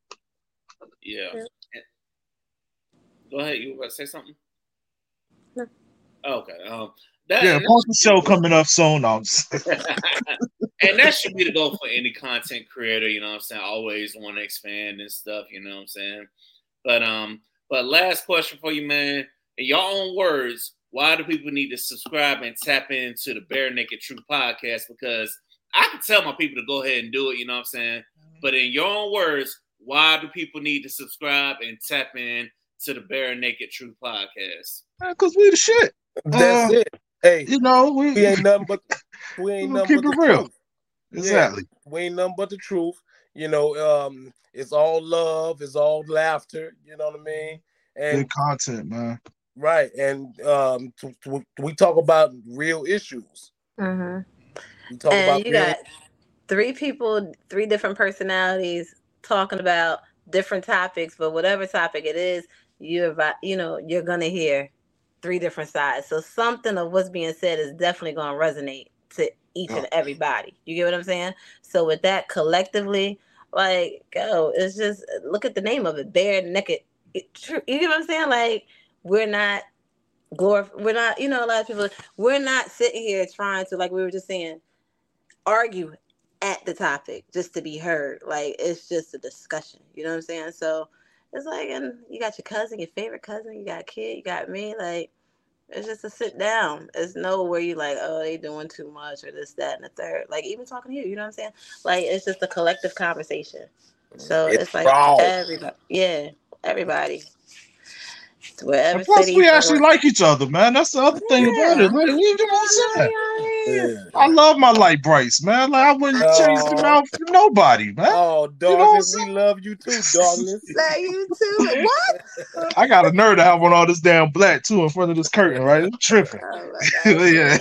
Yeah. yeah. Go ahead. You want to say something? No. Okay. Um, that, yeah, post the show coming up soon. Um. And that should be the goal for any content creator. You know what I'm saying? Always want to expand and stuff. You know what I'm saying? But um, but last question for you, man. In your own words, why do people need to subscribe and tap into the Bare Naked Truth podcast? Because I can tell my people to go ahead and do it. You know what I'm saying? But in your own words, why do people need to subscribe and tap in to the Bare Naked Truth podcast? Because we the shit. That's uh, it. Hey, you know, we, we ain't nothing but we ain't nothing keep but it the real. Truth. Exactly. Yeah, we ain't nothing but the truth. You know, um, it's all love, it's all laughter. You know what I mean? And good content, man. Right, and um, to, to, we talk about real issues. Mm-hmm. We talk and about you real got three people, three different personalities talking about different topics, but whatever topic it is, you're you know you're gonna hear three different sides. So something of what's being said is definitely gonna resonate to each yeah. and everybody. You get what I'm saying? So with that, collectively, like, go. It's just look at the name of it, bare naked. It, you get what I'm saying? Like, we're not glorif- We're not. You know, a lot of people. We're not sitting here trying to, like we were just saying, argue at the topic just to be heard. Like, it's just a discussion. You know what I'm saying? So it's like, and you got your cousin, your favorite cousin, you got a kid, you got me. Like, it's just a sit down. It's no where you like, oh, they doing too much or this, that, and the third. Like, even talking to you, you know what I'm saying? Like, it's just a collective conversation. So it's, it's like wrong. everybody, yeah, everybody. Wherever and plus, we actually or... like each other, man. That's the other yeah. thing about it. Like, you know what I'm saying? Yeah. I love my light brights, man. Like, I wouldn't oh. change them out for nobody, man. Oh, Douglas, you know we love you too, Douglas. Love you too. What? I got a nerve to have on all this damn black too in front of this curtain, right? I'm tripping. Oh, yeah.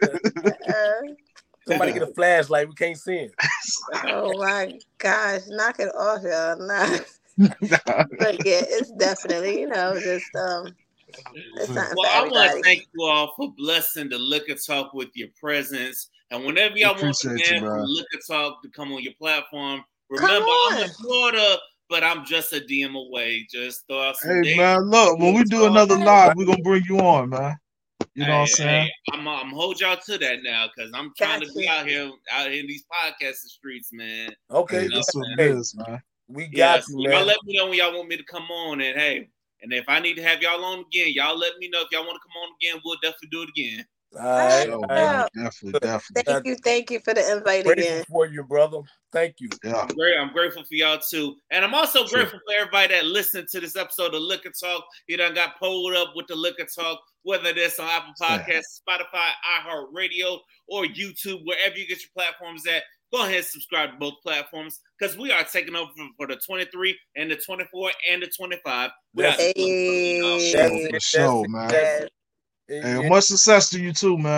uh, Somebody get a flashlight. We can't see it. Oh my gosh! Knock it off, y'all. Nah. But yeah, it's definitely, you know, just um it's not well, I want to thank you all for blessing the Liquor Talk with your presence. And whenever y'all want to get Liquor Talk to come on your platform, remember I'm in Florida, but I'm just a D M away. Just throw out some Hey dates. man, look, when we do another live, we're gonna bring you on, man. You know hey, what I'm saying? Hey, I'm I'm hold y'all to that now because I'm trying gotcha. to be out here out in these podcasting streets, man. Okay, you know that's what it is, man. We got yes, you, man. Y'all let me know when y'all want me to come on, and hey, and if I need to have y'all on again, y'all let me know. If y'all want to come on again, we'll definitely do it again. All right, oh, all right. definitely, definitely. Thank you, thank you for the invite grateful again. For you, brother. Thank you. Yeah, I'm, great. I'm grateful for y'all too, and I'm also sure. grateful for everybody that listened to this episode of Liquor Talk. You done got pulled up with the Liquor Talk, whether that's on Apple Podcasts, yeah. Spotify, iHeartRadio, or YouTube, wherever you get your platforms at. Go ahead and subscribe to both platforms because we are taking over for the twenty-three and the twenty-four and the twenty-five. Hey, for sure, man. Hey, much success to you too, man.